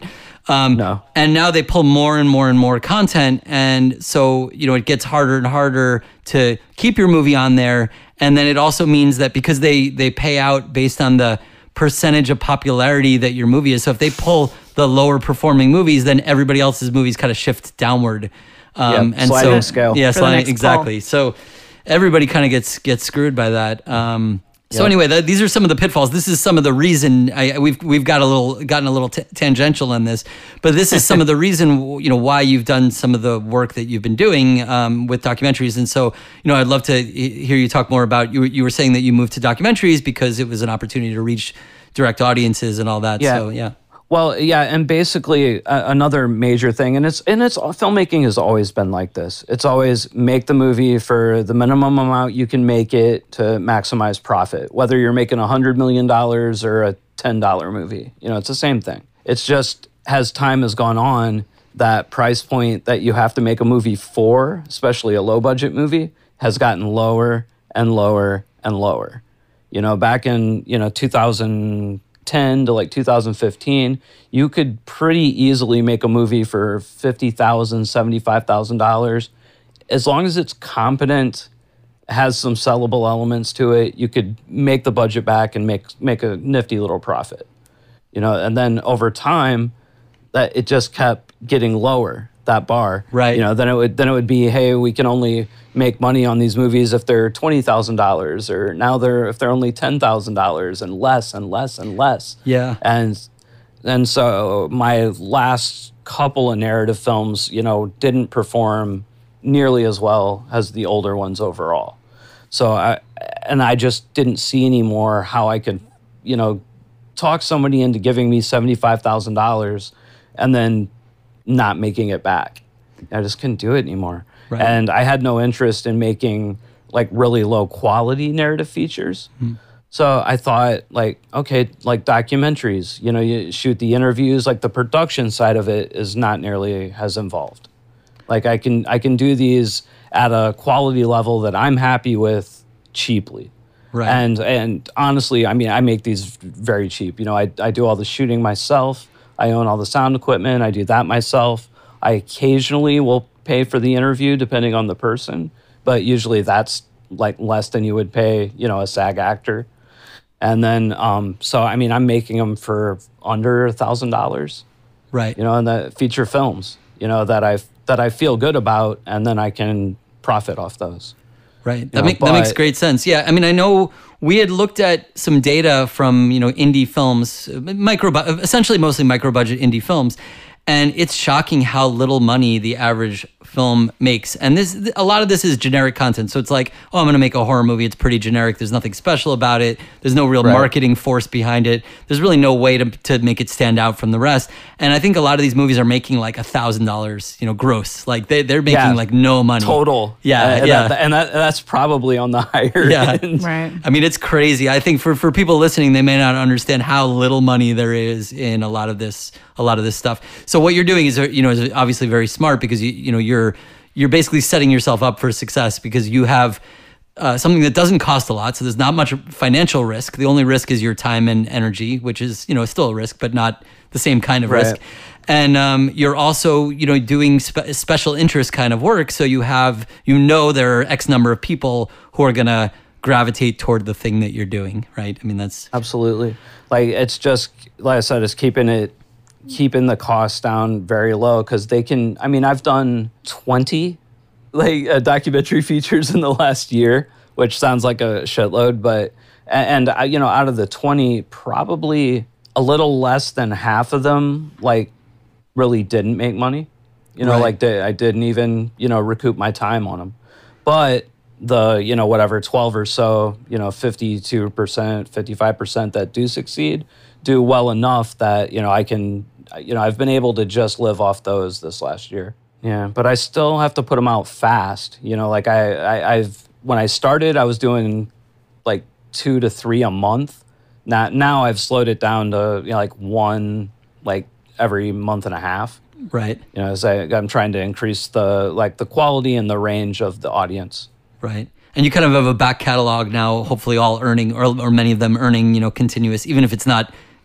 Um, No. And now they pull more and more and more content. And so, you know, it gets harder and harder to keep your movie on there. And then it also means that because they, they pay out based on the percentage of popularity that your movie is. So if they pull the lower performing movies, then everybody else's movies kind of shift downward. Um, Yep, sliding so, scale. Yeah, For the sliding, next exactly. So everybody kind of gets gets screwed by that. Um, so Yep. anyway, th- these are some of the pitfalls. This is some of the reason I, we've we've got a little gotten a little t- tangential on this, but this is some of the reason, you know, why you've done some of the work that you've been doing um, with documentaries. And so, you know, I'd love to he- hear you talk more about. You were- you were saying that you moved to documentaries because it was an opportunity to reach direct audiences and all that. Yeah. So yeah. Well, yeah, and basically uh, another major thing, and it's and it's filmmaking has always been like this. It's always make the movie for the minimum amount you can make it to maximize profit. Whether you're making a hundred million dollars or a ten dollar movie, you know, it's the same thing. It's just as time has gone on, that price point that you have to make a movie for, especially a low budget movie, has gotten lower and lower and lower. You know, back in you know two thousand ten to like two thousand fifteen, you could pretty easily make a movie for fifty thousand dollars, seventy-five thousand dollars. As long as it's competent, has some sellable elements to it, you could make the budget back and make make a nifty little profit. You know, and then over time, that it just kept getting lower, that bar. Right. You know, then it would then it would be, hey, we can only make money on these movies if they're twenty thousand dollars, or now they're if they're only ten thousand dollars, and less and less and less. Yeah. And and so my last couple of narrative films, you know, didn't perform nearly as well as the older ones overall. So I and I just didn't see anymore how I could, you know, talk somebody into giving me seventy-five thousand dollars and then not making it back. I just couldn't do it anymore. Right. And I had no interest in making like really low quality narrative features. Mm. So I thought like, okay, like documentaries, you know, you shoot the interviews, like the production side of it is not nearly as involved. Like I can I can do these at a quality level that I'm happy with cheaply. Right. And and honestly, I mean, I make these very cheap. You know, I, I do all the shooting myself. I own all the sound equipment. I do that myself. I occasionally will pay for the interview depending on the person, but usually that's like less than you would pay, you know, a SAG actor. And then, um, so I mean, I'm making them for under a thousand dollars. Right. You know, and the feature films, you know, that I that I feel good about, and then I can profit off those. Right. That, know, make, that makes but- great sense. Yeah. I mean, I know we had looked at some data from, you know, indie films, micro, bu- essentially mostly micro budget indie films. And it's shocking how little money the average film makes. And this, a lot of this is generic content. So it's like, oh, I'm going to make a horror movie. It's pretty generic. There's nothing special about it. There's no real Right. marketing force behind it. There's really no way to, to make it stand out from the rest. And I think a lot of these movies are making like a thousand dollars, you know, gross. Like they, they're making Yeah, like no money. Total. Yeah, Uh, and yeah. That, and that, that's probably on the higher Yeah. end. Right. I mean, it's crazy. I think for, for people listening, they may not understand how little money there is in a lot of this, a lot of this stuff. So what you're doing is, you know, is obviously very smart because you, you know, you're, you're basically setting yourself up for success because you have uh, something that doesn't cost a lot. So there's not much financial risk. The only risk is your time and energy, which is, you know, still a risk, but not the same kind of Right. risk. And um, you're also, you know, doing spe- special interest kind of work. So you have, you know, there are X number of people who are going to gravitate toward the thing that you're doing, right? I mean, that's Absolutely. Like it's just, like I said, it's keeping it, keeping the costs down very low because they can, I mean, I've done twenty like uh, documentary features in the last year, which sounds like a shitload, but, and, and I, you know, out of the twenty, probably a little less than half of them, like, really didn't make money. You know, Right. like they, I didn't even, you know, recoup my time on them. But the, you know, whatever, twelve or so, you know, fifty-two percent, fifty-five percent that do succeed do well enough that, you know, I can, you know, I've been able to just live off those this last year. Yeah, but I still have to put them out fast. You know, like I, I I've, when I started, I was doing like two to three a month. Now, now I've slowed it down to, you know, like one, like every month and a half. right, You know, as I, I'm trying to increase the, like the quality and the range of the audience. right. And you kind of have a back catalog now, hopefully all earning, or, or many of them earning, you know, continuous, even if it's not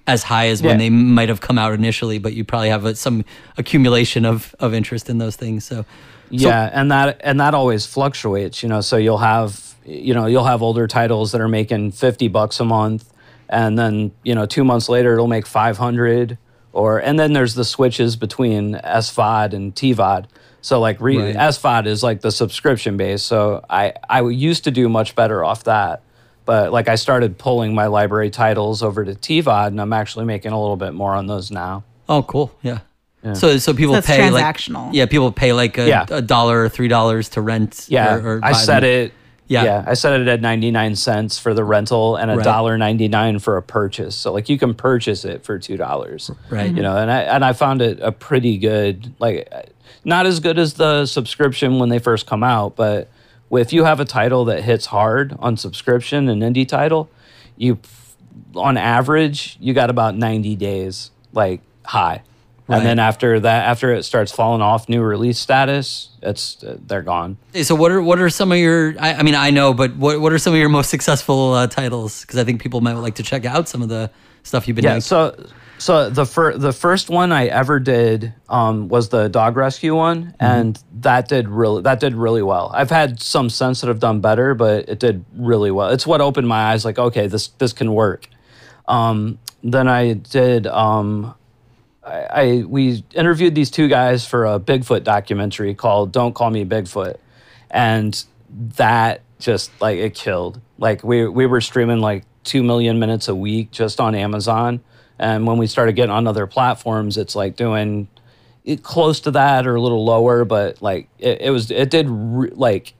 as high as when Yeah. they might have come out initially, but you probably have a, some accumulation of, of interest in those things. So, Yeah, and that and that always fluctuates, you know. So you'll have you know you'll have older titles that are making fifty bucks a month, and then you know two months later it'll make five hundred, or and then there's the switches between S V O D and T V O D. So like re, Right. S V O D is like the subscription base. So I I used to do much better off that, but like I started pulling my library titles over to T V O D, and I'm actually making a little bit more on those now. oh, cool. Yeah. So, so people So that's pay like, transactional. yeah, people pay like a, Yeah. a dollar or three dollars to rent. Yeah, or, or I buy set them. it. Yeah. Yeah. I set it at ninety-nine cents for the rental and a Right. dollar ninety-nine for a purchase. So like you can purchase it for two dollars. Right. You know, and I and I found it a pretty good, like not as good as the subscription when they first come out, but if you have a title that hits hard on subscription, an indie title, you on average you got about ninety days like high. Right. And then after that, after it starts falling off new release status, it's uh, they're gone. Hey, so what are what are some of your? I, I mean, I know, but what what are some of your most successful uh, titles? Because I think people might like to check out some of the stuff you've been Yeah. doing. So, so the fir- the first one I ever did um, was the dog rescue one, and that did really that did really well. I've had some since that have done better, but it did really well. It's what opened my eyes. Like, okay, this this can work. Um, then I did. Um, I, I we interviewed these two guys for a Bigfoot documentary called "Don't Call Me Bigfoot," and that just like it killed. Like we we were streaming like two million minutes a week just on Amazon, and when we started getting on other platforms, it's like doing it close to that or a little lower, but like it, it was it did re- like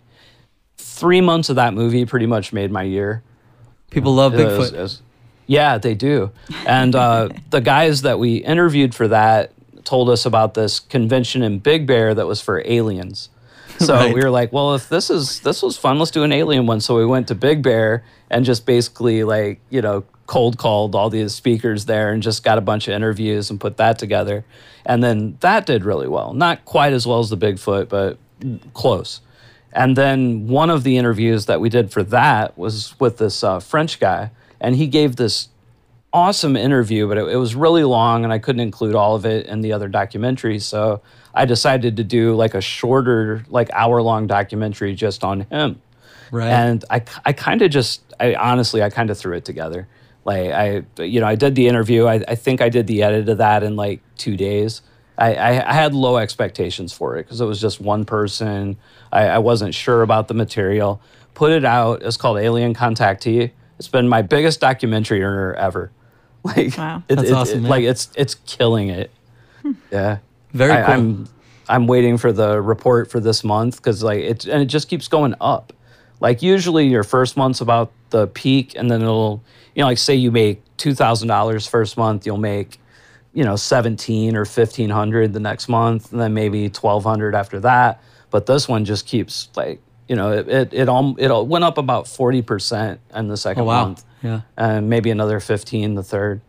three months of that movie pretty much made my year. People love It was- Bigfoot. it was- yeah, they do. And uh, the guys that we interviewed for that told us about this convention in Big Bear that was for aliens. So Right. we were like, well, if this is this was fun, let's do an alien one. So we went to Big Bear and just basically like, you know, cold called all these speakers there and just got a bunch of interviews and put that together. And then that did really well. Not quite as well as the Bigfoot, but close. And then one of the interviews that we did for that was with this uh, French guy. And he gave this awesome interview, but it, it was really long and I couldn't include all of it in the other documentary. So I decided to do like a shorter, like hour long documentary just on him. Right. And I, I kind of just, I honestly, I kind of threw it together. Like I, you know, I did the interview. I, I think I did the edit of that in like two days. I, I, I had low expectations for it because it was just one person. I, I wasn't sure about the material. Put it out. It's called Alien Contactee. It's been my biggest documentary earner ever. Like, Wow. it, That's it- awesome, it- man. like it's it's killing it. Yeah. Very I, cool. I'm I'm waiting for the report for this month because like it and it just keeps going up. Like usually your first month's about the peak, and then it'll you know like say you make two thousand dollars first month, you'll make you know seventeen or fifteen hundred the next month, and then maybe twelve hundred after that. But this one just keeps like you know it it it, all, it all went up about forty percent in the second Oh, wow. month, Yeah. and maybe another fifteen the third.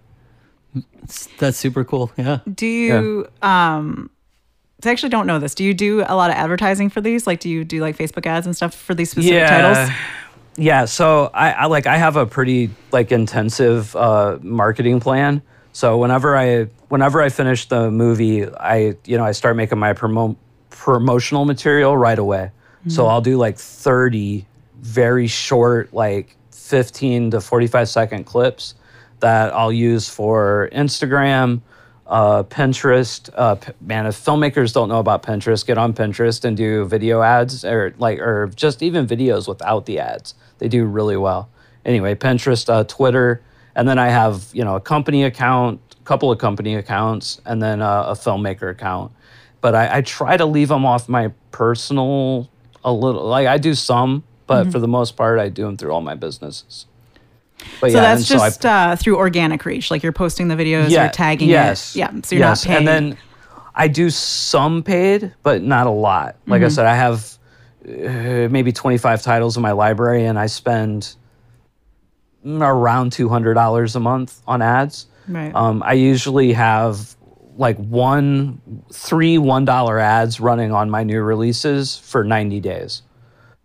It's- that's super cool. Yeah. Do you um I actually don't know this. Do you do a lot of advertising for these? Like do you do like Facebook ads and stuff for these specific titles? Yeah, so I, I like I have a pretty like intensive uh, marketing plan. So whenever I whenever I finish the movie, I you know I start making my promo promotional material right away. So I'll do like thirty very short, like fifteen to forty-five second clips that I'll use for Instagram, uh, Pinterest. Uh, p- man, if filmmakers don't know about Pinterest, get on Pinterest and do video ads or like or just even videos without the ads. They do really well. Anyway, Pinterest, uh, Twitter, and then I have you know a company account, a couple of company accounts, and then uh, a filmmaker account. But I, I try to leave them off my personal a little. Like I do some, but for the most part, I do them through all my businesses. But So that's and I- just uh, through organic reach. Like you're posting the videos, Yeah, you're tagging yes, it. Yeah. So you're yes. not paying. And then I do some paid, but not a lot. Like I said, I have uh, maybe twenty-five titles in my library, and I spend mm, around two hundred dollars a month on ads. Right. Um, I usually have like one, three one dollar ads running on my new releases for ninety days.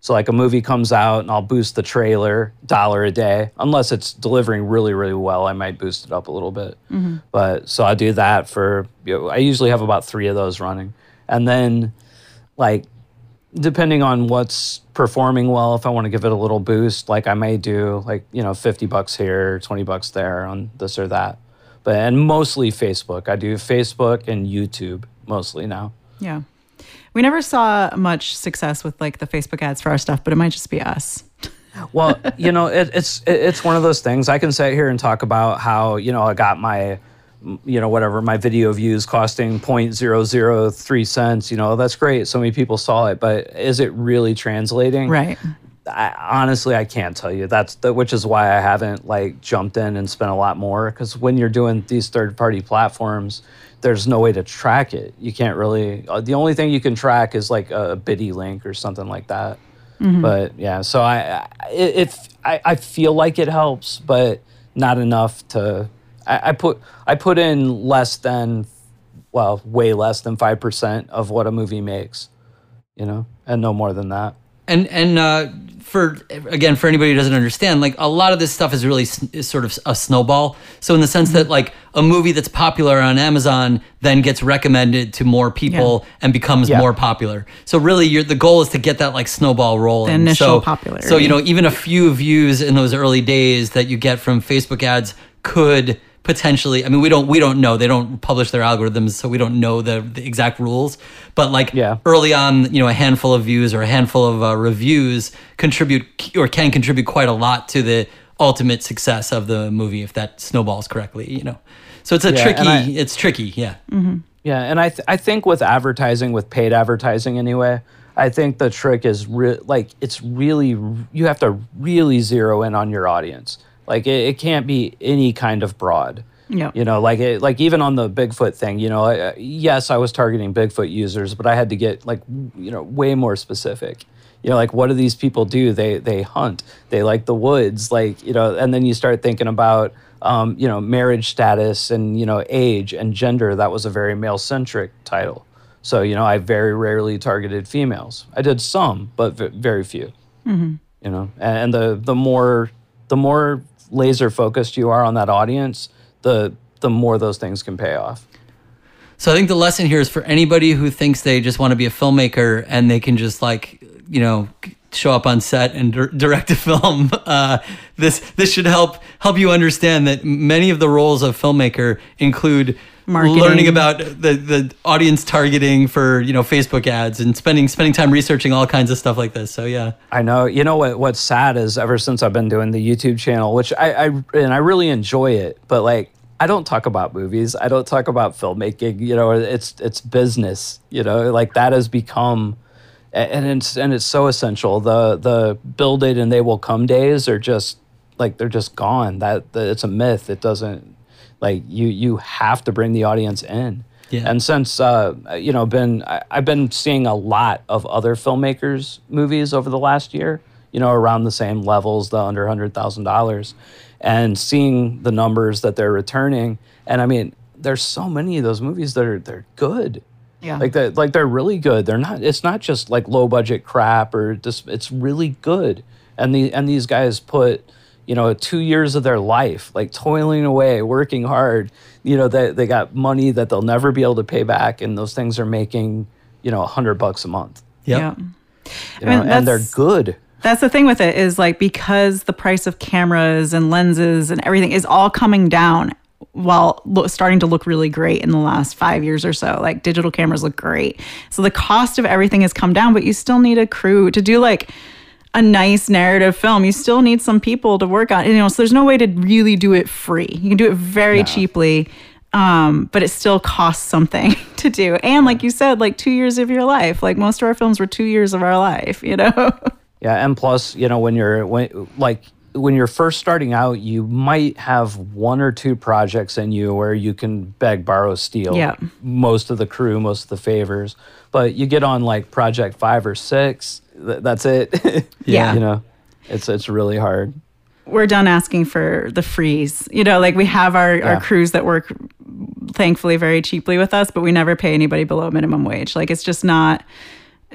So like a movie comes out and I'll boost the trailer dollar a day. Unless it's delivering really, really well, I might boost it up a little bit. Mm-hmm. But so I do that for, you know, I usually have about three of those running. And then like, depending on what's performing well, if I want to give it a little boost, like I may do like, you know, fifty bucks here, twenty bucks there on this or that. But, and mostly Facebook. I do Facebook and YouTube mostly now. Yeah. We never saw much success with like the Facebook ads for our stuff, but it might just be us. Well, you know, it, it's it, it's one of those things. I can sit here and talk about how, you know, I got my, you know, whatever, my video views costing zero point zero zero three cents. You know, that's great. So many people saw it, but is it really translating? Right. I, honestly, I can't tell you. That's the, which is why I haven't like jumped in and spent a lot more. Because when you're doing these third-party platforms, there's no way to track it. You can't really. Uh, the only thing you can track is like a Biddy link or something like that. Mm-hmm. But yeah, so I, I if I, I feel like it helps, but not enough to. I, I put I put in less than, well, way less than five percent of what a movie makes, you know, and no more than that. And and uh, for again, for anybody who doesn't understand, like a lot of this stuff is really s- is sort of a snowball. So in the sense that like a movie that's popular on Amazon then gets recommended to more people yeah. and becomes yeah. more popular. So really, you're, the goal is to get that like snowball rolling. The initial so, popularity. So you know, even a few views in those early days that you get from Facebook ads could potentially, I mean, we don't we don't know. They don't publish their algorithms, so we don't know the, the exact rules. But like yeah. early on, you know, a handful of views or a handful of uh, reviews contribute or can contribute quite a lot to the ultimate success of the movie if that snowballs correctly. You know, so it's a yeah, tricky. I, it's tricky, yeah. Mm-hmm. Yeah, and I th- I think with advertising, with paid advertising anyway, I think the trick is re- like it's really you have to really zero in on your audience. Like it, it can't be any kind of broad. Yeah. You know, like it, like even on the Bigfoot thing, you know, I, yes, I was targeting Bigfoot users, but I had to get like, you know, way more specific. You know, like what do these people do? They they hunt. They like the woods. Like, you know, and then you start thinking about, um, you know, marriage status and, you know, age and gender. That was a very male-centric title. So, you know, I very rarely targeted females. I did some, but v- very few. Mm-hmm. You know, and, and the the more the more laser focused you are on that audience, the the more those things can pay off. So I think the lesson here is for anybody who thinks they just want to be a filmmaker and they can just like, you know, show up on set and dir- direct a film. Uh, this this should help help you understand that many of the roles of filmmaker include marketing, learning about the, the audience targeting for, you know, Facebook ads and spending spending time researching all kinds of stuff like this. So yeah, I know. You know what? What's sad is ever since I've been doing the YouTube channel, which I, I and I really enjoy it, but like I don't talk about movies. I don't talk about filmmaking. You know, it's it's business. You know, like that has become, and it's and it's so essential. The the build it and they will come days are just like they're just gone. That, that it's a myth. It doesn't. Like you, you have to bring the audience in. Yeah. And since uh, you know, been I, I've been seeing a lot of other filmmakers' movies over the last year. You know, around the same levels, the under hundred thousand dollars, and seeing the numbers that they're returning. And I mean, there's so many of those movies that are they're good. Yeah. Like that, like they're really good. They're not. It's not just like low budget crap or just. It's really good. And the and these guys put, you know, two years of their life, like toiling away, working hard. You know, they, they got money that they'll never be able to pay back, and those things are making, you know, a hundred bucks a month. Yep. Yeah. You know, and they're good. That's the thing with it is like because the price of cameras and lenses and everything is all coming down while lo- starting to look really great in the last five years or so. Like digital cameras look great. So the cost of everything has come down, but you still need a crew to do like a nice narrative film. You still need some people to work on it. You know, so there's no way to really do it free. You can do it very No. cheaply, um, but it still costs something to do. And like you said, like two years of your life. Like most of our films were two years of our life, you know? Yeah, and plus, you know, when you're when like when you're first starting out, you might have one or two projects in you where you can beg, borrow, steal. Yeah. Most of the crew, most of the favors, but you get on like project five or six, th- that's it. Yeah. You know, it's it's really hard. We're done asking for the freeze. You know, like we have our, Yeah. our crews that work thankfully very cheaply with us, but we never pay anybody below minimum wage. Like it's just not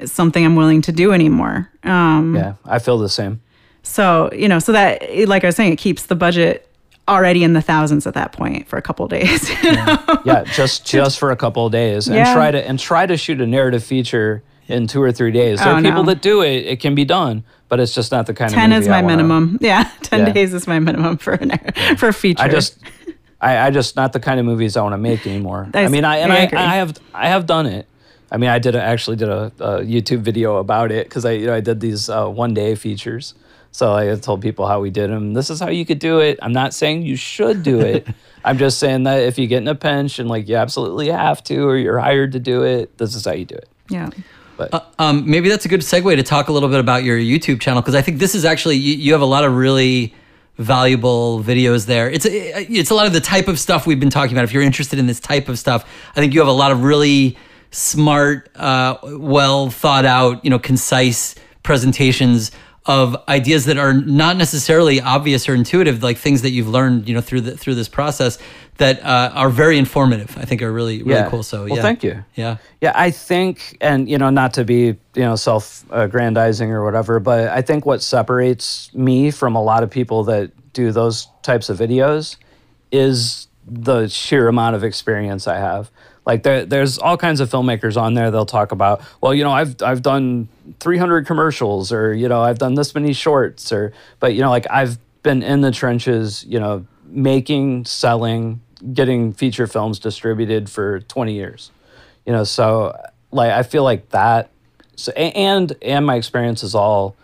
something I'm willing to do anymore. Um, Yeah, I feel the same. So, you know, so that, like I was saying, it keeps the budget already in the thousands at that point for a couple of days. You know? Yeah, just just for a couple of days, and Yeah. try to and try to shoot a narrative feature in two or three days. There Oh, are people no. that do it; it can be done, but it's just not the kind ten of movie is my I wanna- minimum. Yeah, ten Yeah. days is my minimum for an for a feature. I just, I, I just not the kind of movies I want to make anymore. I I, mean, I and I I, agree. I have I have done it. I mean, I did a, actually did a, a YouTube video about it because I you know I did these uh, one day features. So I told people how we did them. This is how you could do it. I'm not saying you should do it. I'm just saying that if you get in a pinch and like you absolutely have to, or you're hired to do it, this is how you do it. yeah. Uh, um, maybe that's a good segue to talk a little bit about your YouTube channel, because I think this is actually you, you have a lot of really valuable videos there. It's a, it's a lot of the type of stuff we've been talking about. If you're interested in this type of stuff, I think you have a lot of really smart, uh, well thought out, you know, concise presentations of ideas that are not necessarily obvious or intuitive, like things that you've learned, you know, through the, through this process that uh, are very informative. I think are really really Yeah. cool. So Well, yeah, thank you. Yeah. Yeah, I think, and you know, not to be you know self-aggrandizing or whatever, but I think what separates me from a lot of people that do those types of videos is the sheer amount of experience I have. Like there, there's all kinds of filmmakers on there. They'll talk about, well, you know, I've I've done three hundred commercials, or you know, I've done this many shorts, or but you know, like I've been in the trenches, you know, making, selling, getting feature films distributed for twenty years. You know, so like I feel like that, so, and and my experience is all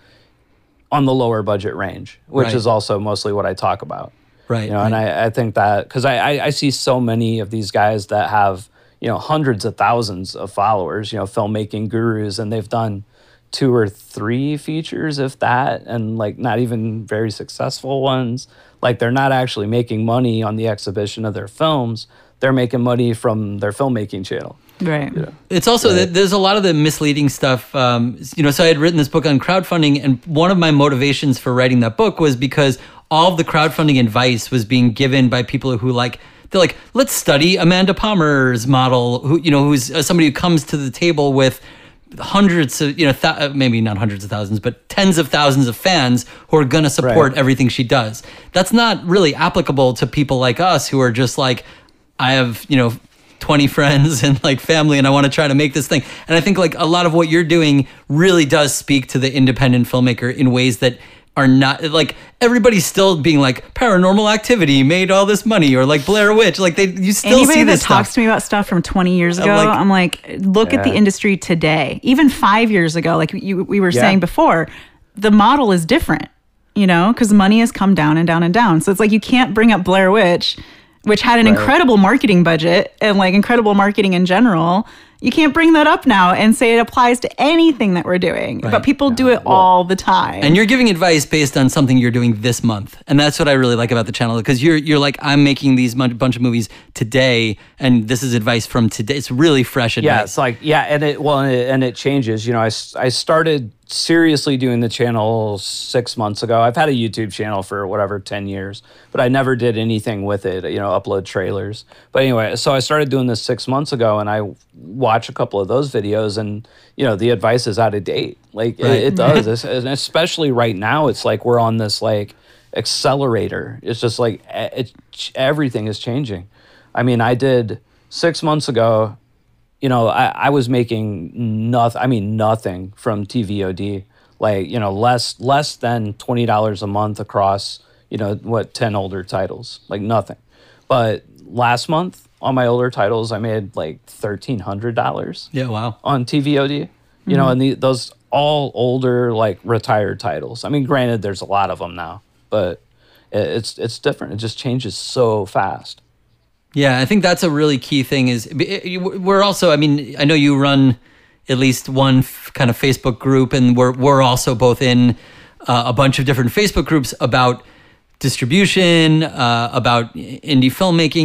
on the lower budget range, which Right. is also mostly what I talk about. Right. You know, and I, I think that because I, I I see so many of these guys that have you know hundreds of thousands of followers, you know, filmmaking gurus, and they've done two or three features, if that, and like not even very successful ones. Like they're not actually making money on the exhibition of their films. They're making money from their filmmaking channel. Right. It's also that there's a lot of the misleading stuff. Um, you know, so I had written this book on crowdfunding, and one of my motivations for writing that book was because all of the crowdfunding advice was being given by people who like, they're like, let's study Amanda Palmer's model, who, you know, who's uh, somebody who comes to the table with hundreds of, you know, th- uh, maybe not hundreds of thousands, but tens of thousands of fans who are going to support Right. everything she does. That's not really applicable to people like us who are just like, I have, you know, twenty friends and like family, and I want to try to make this thing. And I think like a lot of what you're doing really does speak to the independent filmmaker in ways that are not like everybody's still being like Paranormal Activity made all this money, or like Blair Witch. Like they, you still Anybody see that this talks stuff. to me about stuff from twenty years ago, like- I'm like, look at the Yeah. industry today. Even five years ago, like you, we were Yeah. saying before, the model is different, you know, because money has come down and down and down. So it's like you can't bring up Blair Witch, which had an Right. incredible marketing budget and like incredible marketing in general. You can't bring that up now and say it applies to anything that we're doing. Right. But people do it all the time. And you're giving advice based on something you're doing this month, and that's what I really like about the channel, because you're you're like, I'm making these mon- bunch of movies today, and this is advice from today. It's really fresh advice. Yeah, it's like yeah, and it well, and it, and it changes. You know, I, s- I started seriously doing the channel six months ago. I've had a YouTube channel for whatever ten years, but I never did anything with it. You know, upload trailers. But anyway, so I started doing this six months ago, and I watch a couple of those videos, and you know, the advice is out of date. Like Right. it, it does, It's- and especially right now. It's like we're on this like accelerator. It's just like e- it, everything is changing. I mean, I did six months ago. You know, I, I was making nothing. I mean, nothing from T V O D. Like, you know, less less than twenty dollars a month across, you know, what ten older titles. Like nothing. But last month on my older titles, I made like thirteen hundred dollars Yeah, wow. on T V O D. You know, and the, those all older like retired titles. I mean, granted, there's a lot of them now, but it, it's it's different. It just changes so fast. Yeah, I think that's a really key thing. Is we're also, I mean, I know you run at least one f- kind of Facebook group, and we're we're also both in uh, a bunch of different Facebook groups about distribution, uh, about indie filmmaking,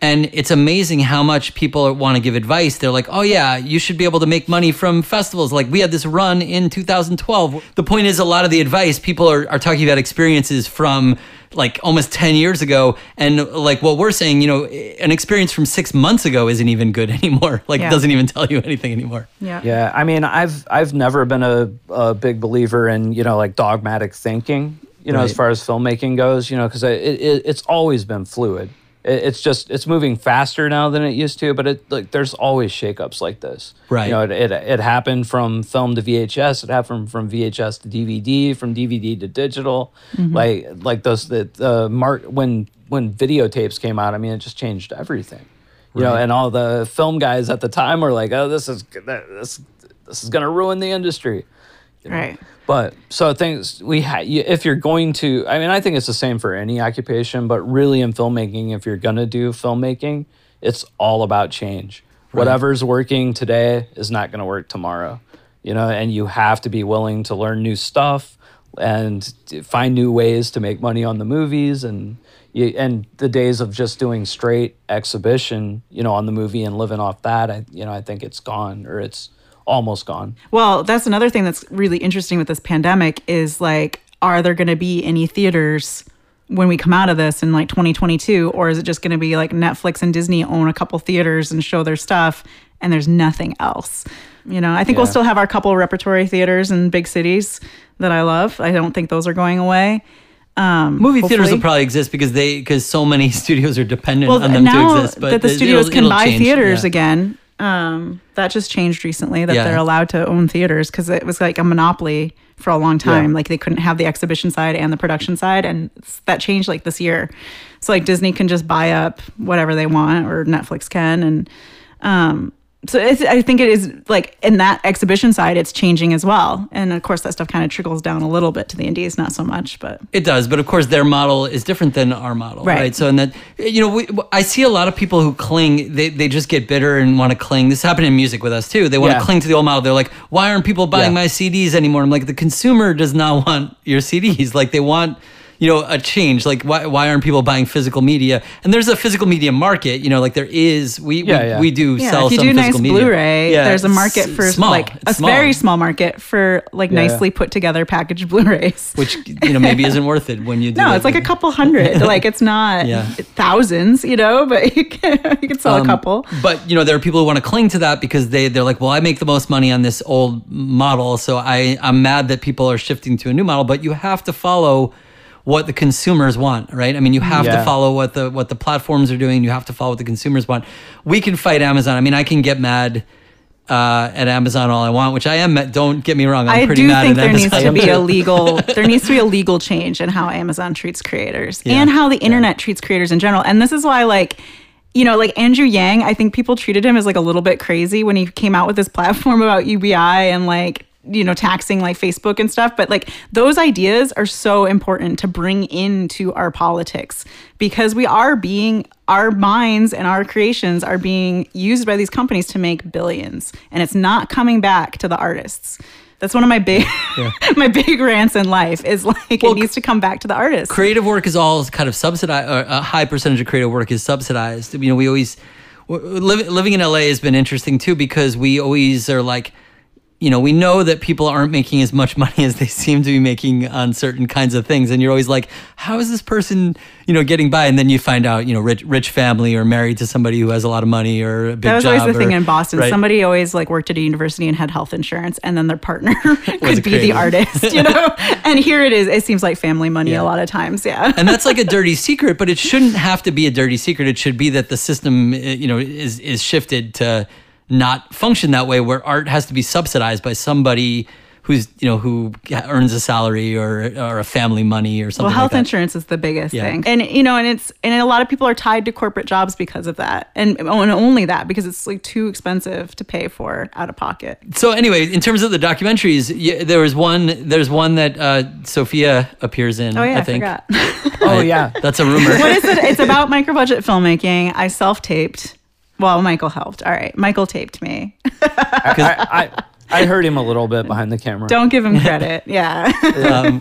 And it's amazing how much people want to give advice. They're like, oh yeah, you should be able to make money from festivals. Like we had this run in two thousand twelve. The point is a lot of the advice, people are, are talking about experiences from like almost ten years ago. And like what we're saying, you know, an experience from six months ago isn't even good anymore. Like Yeah. it doesn't even tell you anything anymore. Yeah. Yeah, I mean, I've I've never been a, a big believer in, you know, like dogmatic thinking, you know, as Right. far as filmmaking goes, you know, because it, it, it's always been fluid. It, it's just it's moving faster now than it used to, but it like there's always shakeups like this. Right. You know, it, it it happened from film to V H S. It happened from V H S to D V D, from D V D to digital. Like like those the the mark when when videotapes came out. I mean, it just changed everything. You know, Right. and all the film guys at the time were like, "Oh, this is this this is gonna ruin the industry." You know? Right. But so things we ha- you, if you're going to, I mean, I think it's the same for any occupation, but really in filmmaking, if you're gonna do filmmaking, it's all about change. Whatever's working today is not gonna work tomorrow, you know, and you have to be willing to learn new stuff and to find new ways to make money on the movies and. You, and the days of just doing straight exhibition, you know, on the movie and living off that, I, you know, I think it's gone or it's almost gone. Well, that's another thing that's really interesting with this pandemic is like, are there going to be any theaters when we come out of this in like twenty twenty-two? Or is it just going to be like Netflix and Disney own a couple theaters and show their stuff and there's nothing else? You know, I think we'll Yeah. still have our couple repertory theaters in big cities that I love. I don't think those are going away. Um, Movie theaters hopefully. will probably exist because they because so many studios are dependent Well, on them now to exist. But that the it- studios it'll- can it'll buy change, theaters yeah. again, um, that just changed recently that Yeah. they're allowed to own theaters because it was like a monopoly for a long time. Yeah. Like they couldn't have the exhibition side and the production side, and s- that changed like this year. So like Disney can just buy up whatever they want, or Netflix can, and um, so it's, I think it is like in that exhibition side, it's changing as well. And of course, that stuff kind of trickles down a little bit to the indies, not so much, but It does, but of course their model is different than our model, right? Right. So, and that you know, we, I see a lot of people who cling. They they just get bitter and want to cling. This happened in music with us too. They want to Yeah. cling to the old model. They're like, why aren't people buying Yeah. my C Ds anymore? I'm like, the consumer does not want your C Ds. Like they want. You know, a change. Like, why why aren't people buying physical media? And there's a physical media market. You know, like there is. We Yeah, we, yeah. we do yeah, sell if you some do nice physical media. Blu-ray, Yeah, there's a market it's for small. like It's a small. very small market for like Yeah. nicely put together packaged Blu-rays. which you know maybe isn't worth it when you do. No, it. it's like a couple hundred. Like it's not Yeah. thousands, you know, but you can you can sell Um, a couple. But you know, there are people who want to cling to that because they they're like, well, I make the most money on this old model, so I I'm mad that people are shifting to a new model. But you have to follow what the consumers want, right? I mean, you have to Yeah. follow what the what the platforms are doing. You have to follow what the consumers want. We can fight Amazon. I mean, I can get mad uh, at Amazon all I want, which I am. ma- Don't get me wrong. I'm I pretty do mad think at there Amazon. needs to be a legal there needs to be a legal change in how Amazon treats creators Yeah. and how the internet treats creators in general. And this is why like you know, like Andrew Yang, I think people treated him as like a little bit crazy when he came out with this platform about U B I and like, you know, taxing like Facebook and stuff. But like those ideas are so important to bring into our politics because we are being, our minds and our creations are being used by these companies to make billions. And it's not coming back to the artists. That's one of my big, my big rants in life is like Well, it needs to come back to the artists. Creative work is all kind of subsidized, or a high percentage of creative work is subsidized. You know, we always, w- liv- living in L A has been interesting too because we always are like, you know, we know that people aren't making as much money as they seem to be making on certain kinds of things. And you're always like, how is this person, you know, getting by? And then you find out, you know, rich, rich family or married to somebody who has a lot of money or a big That was job. always the or- thing in Boston. right. Somebody always like worked at a university and had health insurance, and then their partner Was could a be the creative. artist, you know. And here it is. It seems like family money Yeah. a lot of times. Yeah. And that's like a dirty secret, but it shouldn't have to be a dirty secret. It should be that the system, uh, you know, is is shifted to not function that way, where art has to be subsidized by somebody who's, you know, who earns a salary or or a family money or something Well, health like that. insurance is the biggest Yeah. thing, and you know, and it's and a lot of people are tied to corporate jobs because of that, and, and only that because it's like too expensive to pay for out of pocket. So anyway, in terms of the documentaries, y- there was one. There's one that uh, Sophia appears in. Oh yeah, I, I think. forgot. Oh, I- yeah. that's a rumor. What is it? It's about micro budget filmmaking. I self taped. Well, Michael helped. All right, Michael taped me. I, I, I heard him a little bit behind the camera. Don't give him credit. Yeah. um,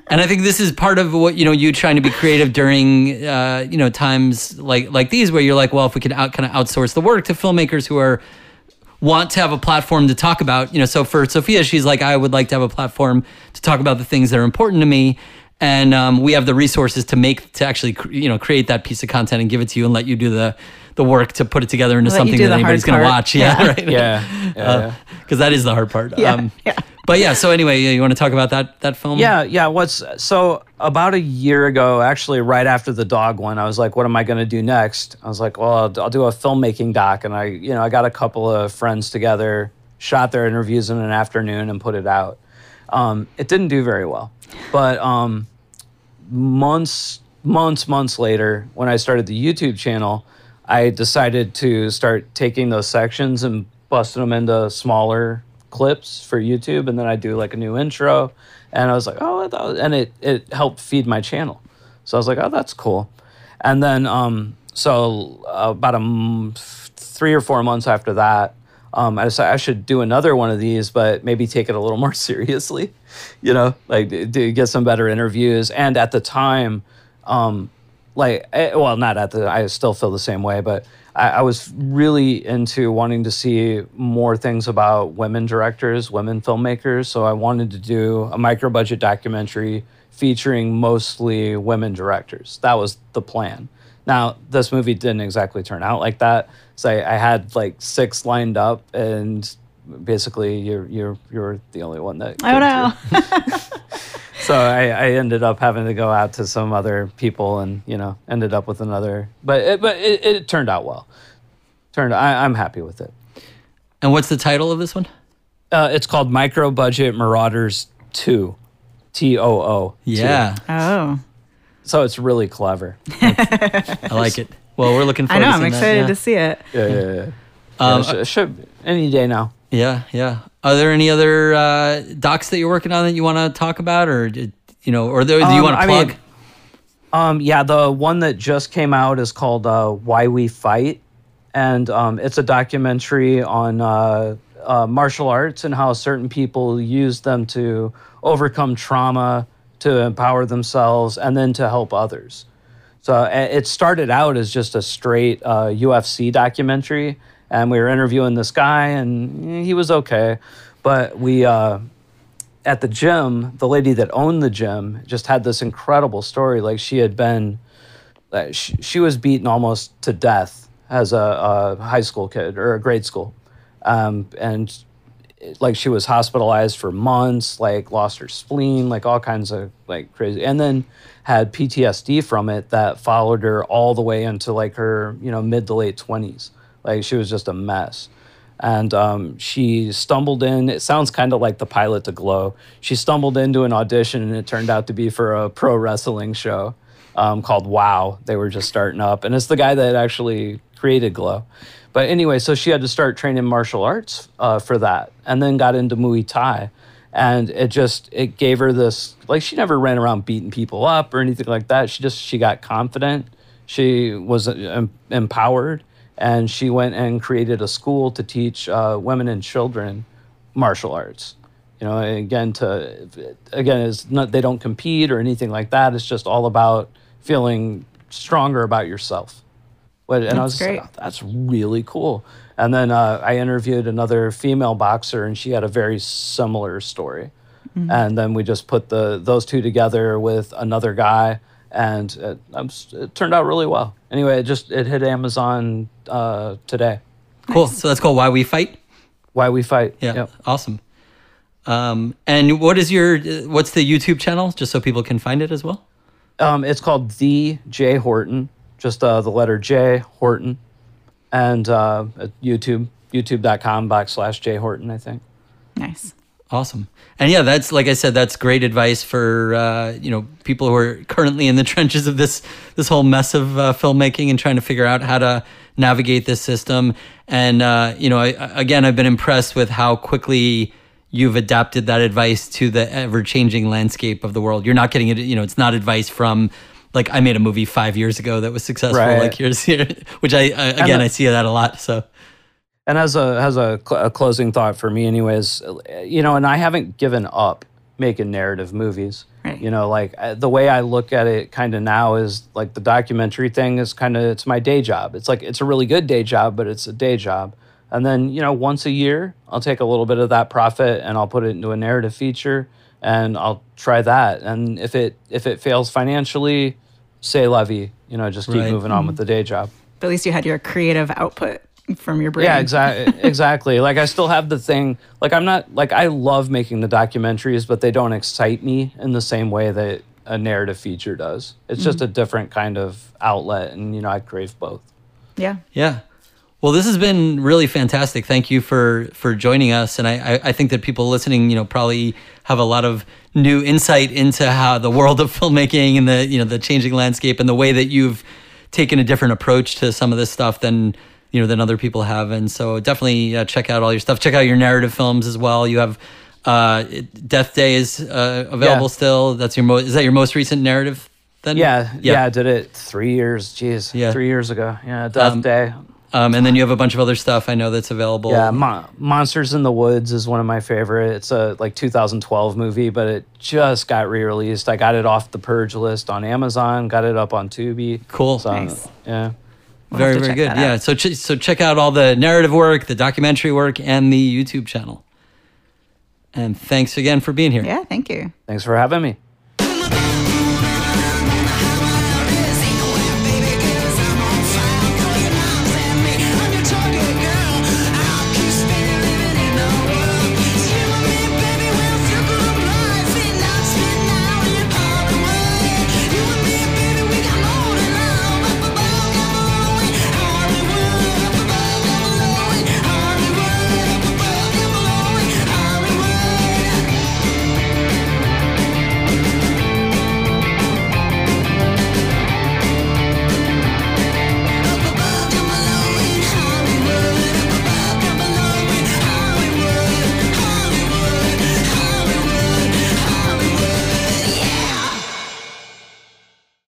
And I think this is part of what, you know, you trying to be creative during, uh, you know, times like like these where you're like, well, if we could out, kind of outsource the work to filmmakers who are want to have a platform to talk about, you know, so for Sophia, she's like, I would like to have a platform to talk about the things that are important to me. And um, we have the resources to make, to actually, cr- you know, create that piece of content and give it to you and let you do the the work to put it together into Let you something do that the anybody's hard going to part. watch. Yeah, Yeah. right. Yeah, yeah, Uh, yeah. Because that is the hard part. Yeah, Um, yeah. But yeah, so anyway, you want to talk about that that film? Yeah, yeah. What's so about a year ago, actually, right after the dog one, I was like, "What am I going to do next?" I was like, "Well, I'll, I'll do a filmmaking doc," and I, you know, I got a couple of friends together, shot their interviews in an afternoon, and put it out. Um, it didn't do very well, but um, months, months, months later, when I started the YouTube channel, I decided to start taking those sections and busting them into smaller clips for YouTube, and then I do like a new intro, and I was like, oh, that was, and it it helped feed my channel, so I was like, oh, that's cool, and then um, so uh, about a m- three or four months after that, um, I decided I should do another one of these, but maybe take it a little more seriously, you know, like to get some better interviews, and at the time, um, like, eh, well, not at the, I still feel the same way, but I, I was really into wanting to see more things about women directors, women filmmakers. So I wanted to do a micro budget documentary featuring mostly women directors. That was the plan. Now, this movie didn't exactly turn out like that. So I, I had like six lined up, and basically you're you're you're the only one that Oh came no. through. So I, I ended up having to go out to some other people, and you know, ended up with another. But it, but it, it turned out well. Turned I, I'm happy with it. And what's the title of this one? Uh, it's called Micro Budget Marauders two, T O O. Yeah, Oh. So it's really clever. I like it. Well, we're looking I forward know. to I'm seeing excited that. to see it. Yeah, yeah, yeah. Um, yeah, it should, should any day now. Yeah, yeah. Are there any other uh, docs that you're working on that you want to talk about, or did- you know, or do, do you Um, want to I plug? mean, Um, yeah, the one that just came out is called uh, Why We Fight. And um, it's a documentary on uh, uh, martial arts and how certain people use them to overcome trauma, to empower themselves, and then to help others. So uh, it started out as just a straight uh, U F C documentary. And we were interviewing this guy, and he was okay. But we... Uh, at the gym, the lady that owned the gym just had this incredible story. Like she had been, uh, she, she was beaten almost to death as a, a high school kid or a grade school. Um, and it- like she was hospitalized for months, like lost her spleen, like all kinds of like crazy. And then had P T S D from it that followed her all the way into like her, you know, mid to late twenties. Like she was just a mess. And um, she stumbled in. It sounds kind of like the pilot to Glow. She stumbled into an audition, and it turned out to be for a pro wrestling show um, called Wow. They were just starting up, and it's the guy that actually created Glow. But anyway, so she had to start training martial arts uh, for that, and then got into Muay Thai, and it just it gave her this, like, she never ran around beating people up or anything like that. She just she got confident. She was uh, empowered. And she went and created a school to teach uh, women and children martial arts. You know, and again, to again, is not they don't compete or anything like that. It's just all about feeling stronger about yourself. But, and I was That's just great. like, oh, that's really cool. And then uh, I interviewed another female boxer, and she had a very similar story. Mm-hmm. And then we just put the those two together with another guy, and it, I'm s- it turned out really well. Anyway, it just it hit Amazon uh, today. Cool. So that's called Why We Fight. Why We Fight. Yeah. Yep. Awesome. Um, and what is your what's the YouTube channel, just so people can find it as well? Um, it's called The Jay Horton, just uh, the letter J Horton, and uh, at YouTube youtube.com backslash Jay Horton, I think. Nice. Awesome. And yeah, that's like I said, that's great advice for uh, you know people who are currently in the trenches of this this whole mess of uh, filmmaking and trying to figure out how to navigate this system. And uh, you know, I, again, I've been impressed with how quickly you've adapted that advice to the ever-changing landscape of the world. You're not getting it. You know, it's not advice from like I made a movie five years ago that was successful. Right. Like here's here, which I, I again the- I see that a lot. So. And as a as a, cl- a closing thought for me, anyways, you know, and I haven't given up. making narrative movies. Right. You know, like uh, the way I look at it kind of now is like the documentary thing is kind of, it's my day job. It's like, it's a really good day job, but it's a day job. And then, you know, once a year, I'll take a little bit of that profit and I'll put it into a narrative feature and I'll try that. And if it, if it fails financially, say la vie, you know, just keep Right. moving on with the day job. But at least you had your creative output from your brain. Yeah, exactly. Exactly. Like I still have the thing. Like I'm not like I love making the documentaries, but they don't excite me in the same way that a narrative feature does. It's just a different kind of outlet, and you know I crave both. Yeah. Yeah. Well, this has been really fantastic. Thank you for for joining us, and I I, I think that people listening, you know, probably have a lot of new insight into how the world of filmmaking and the you know the changing landscape and the way that you've taken a different approach to some of this stuff than you know than other people have. And so definitely uh, check out all your stuff. Check out your narrative films as well. You have uh, Death Day is uh, available Yeah. still. That's your mo- is that your most recent narrative? Then Yeah, yeah, I did it three years. Jeez, Yeah. three years ago. Yeah, Death Um, Day. Um, and then you have a bunch of other stuff I know that's available. Yeah, Mo- Monsters in the Woods is one of my favorite. It's a like two thousand twelve movie, but it just got re-released. I got it off the Purge list on Amazon. Got it up on Tubi. Cool. So, Nice. Yeah. We'll very have to very check good. that Yeah. out. So ch- so check out all the narrative work, the documentary work, and the YouTube channel. And thanks again for being here. Yeah, thank you. Thanks for having me.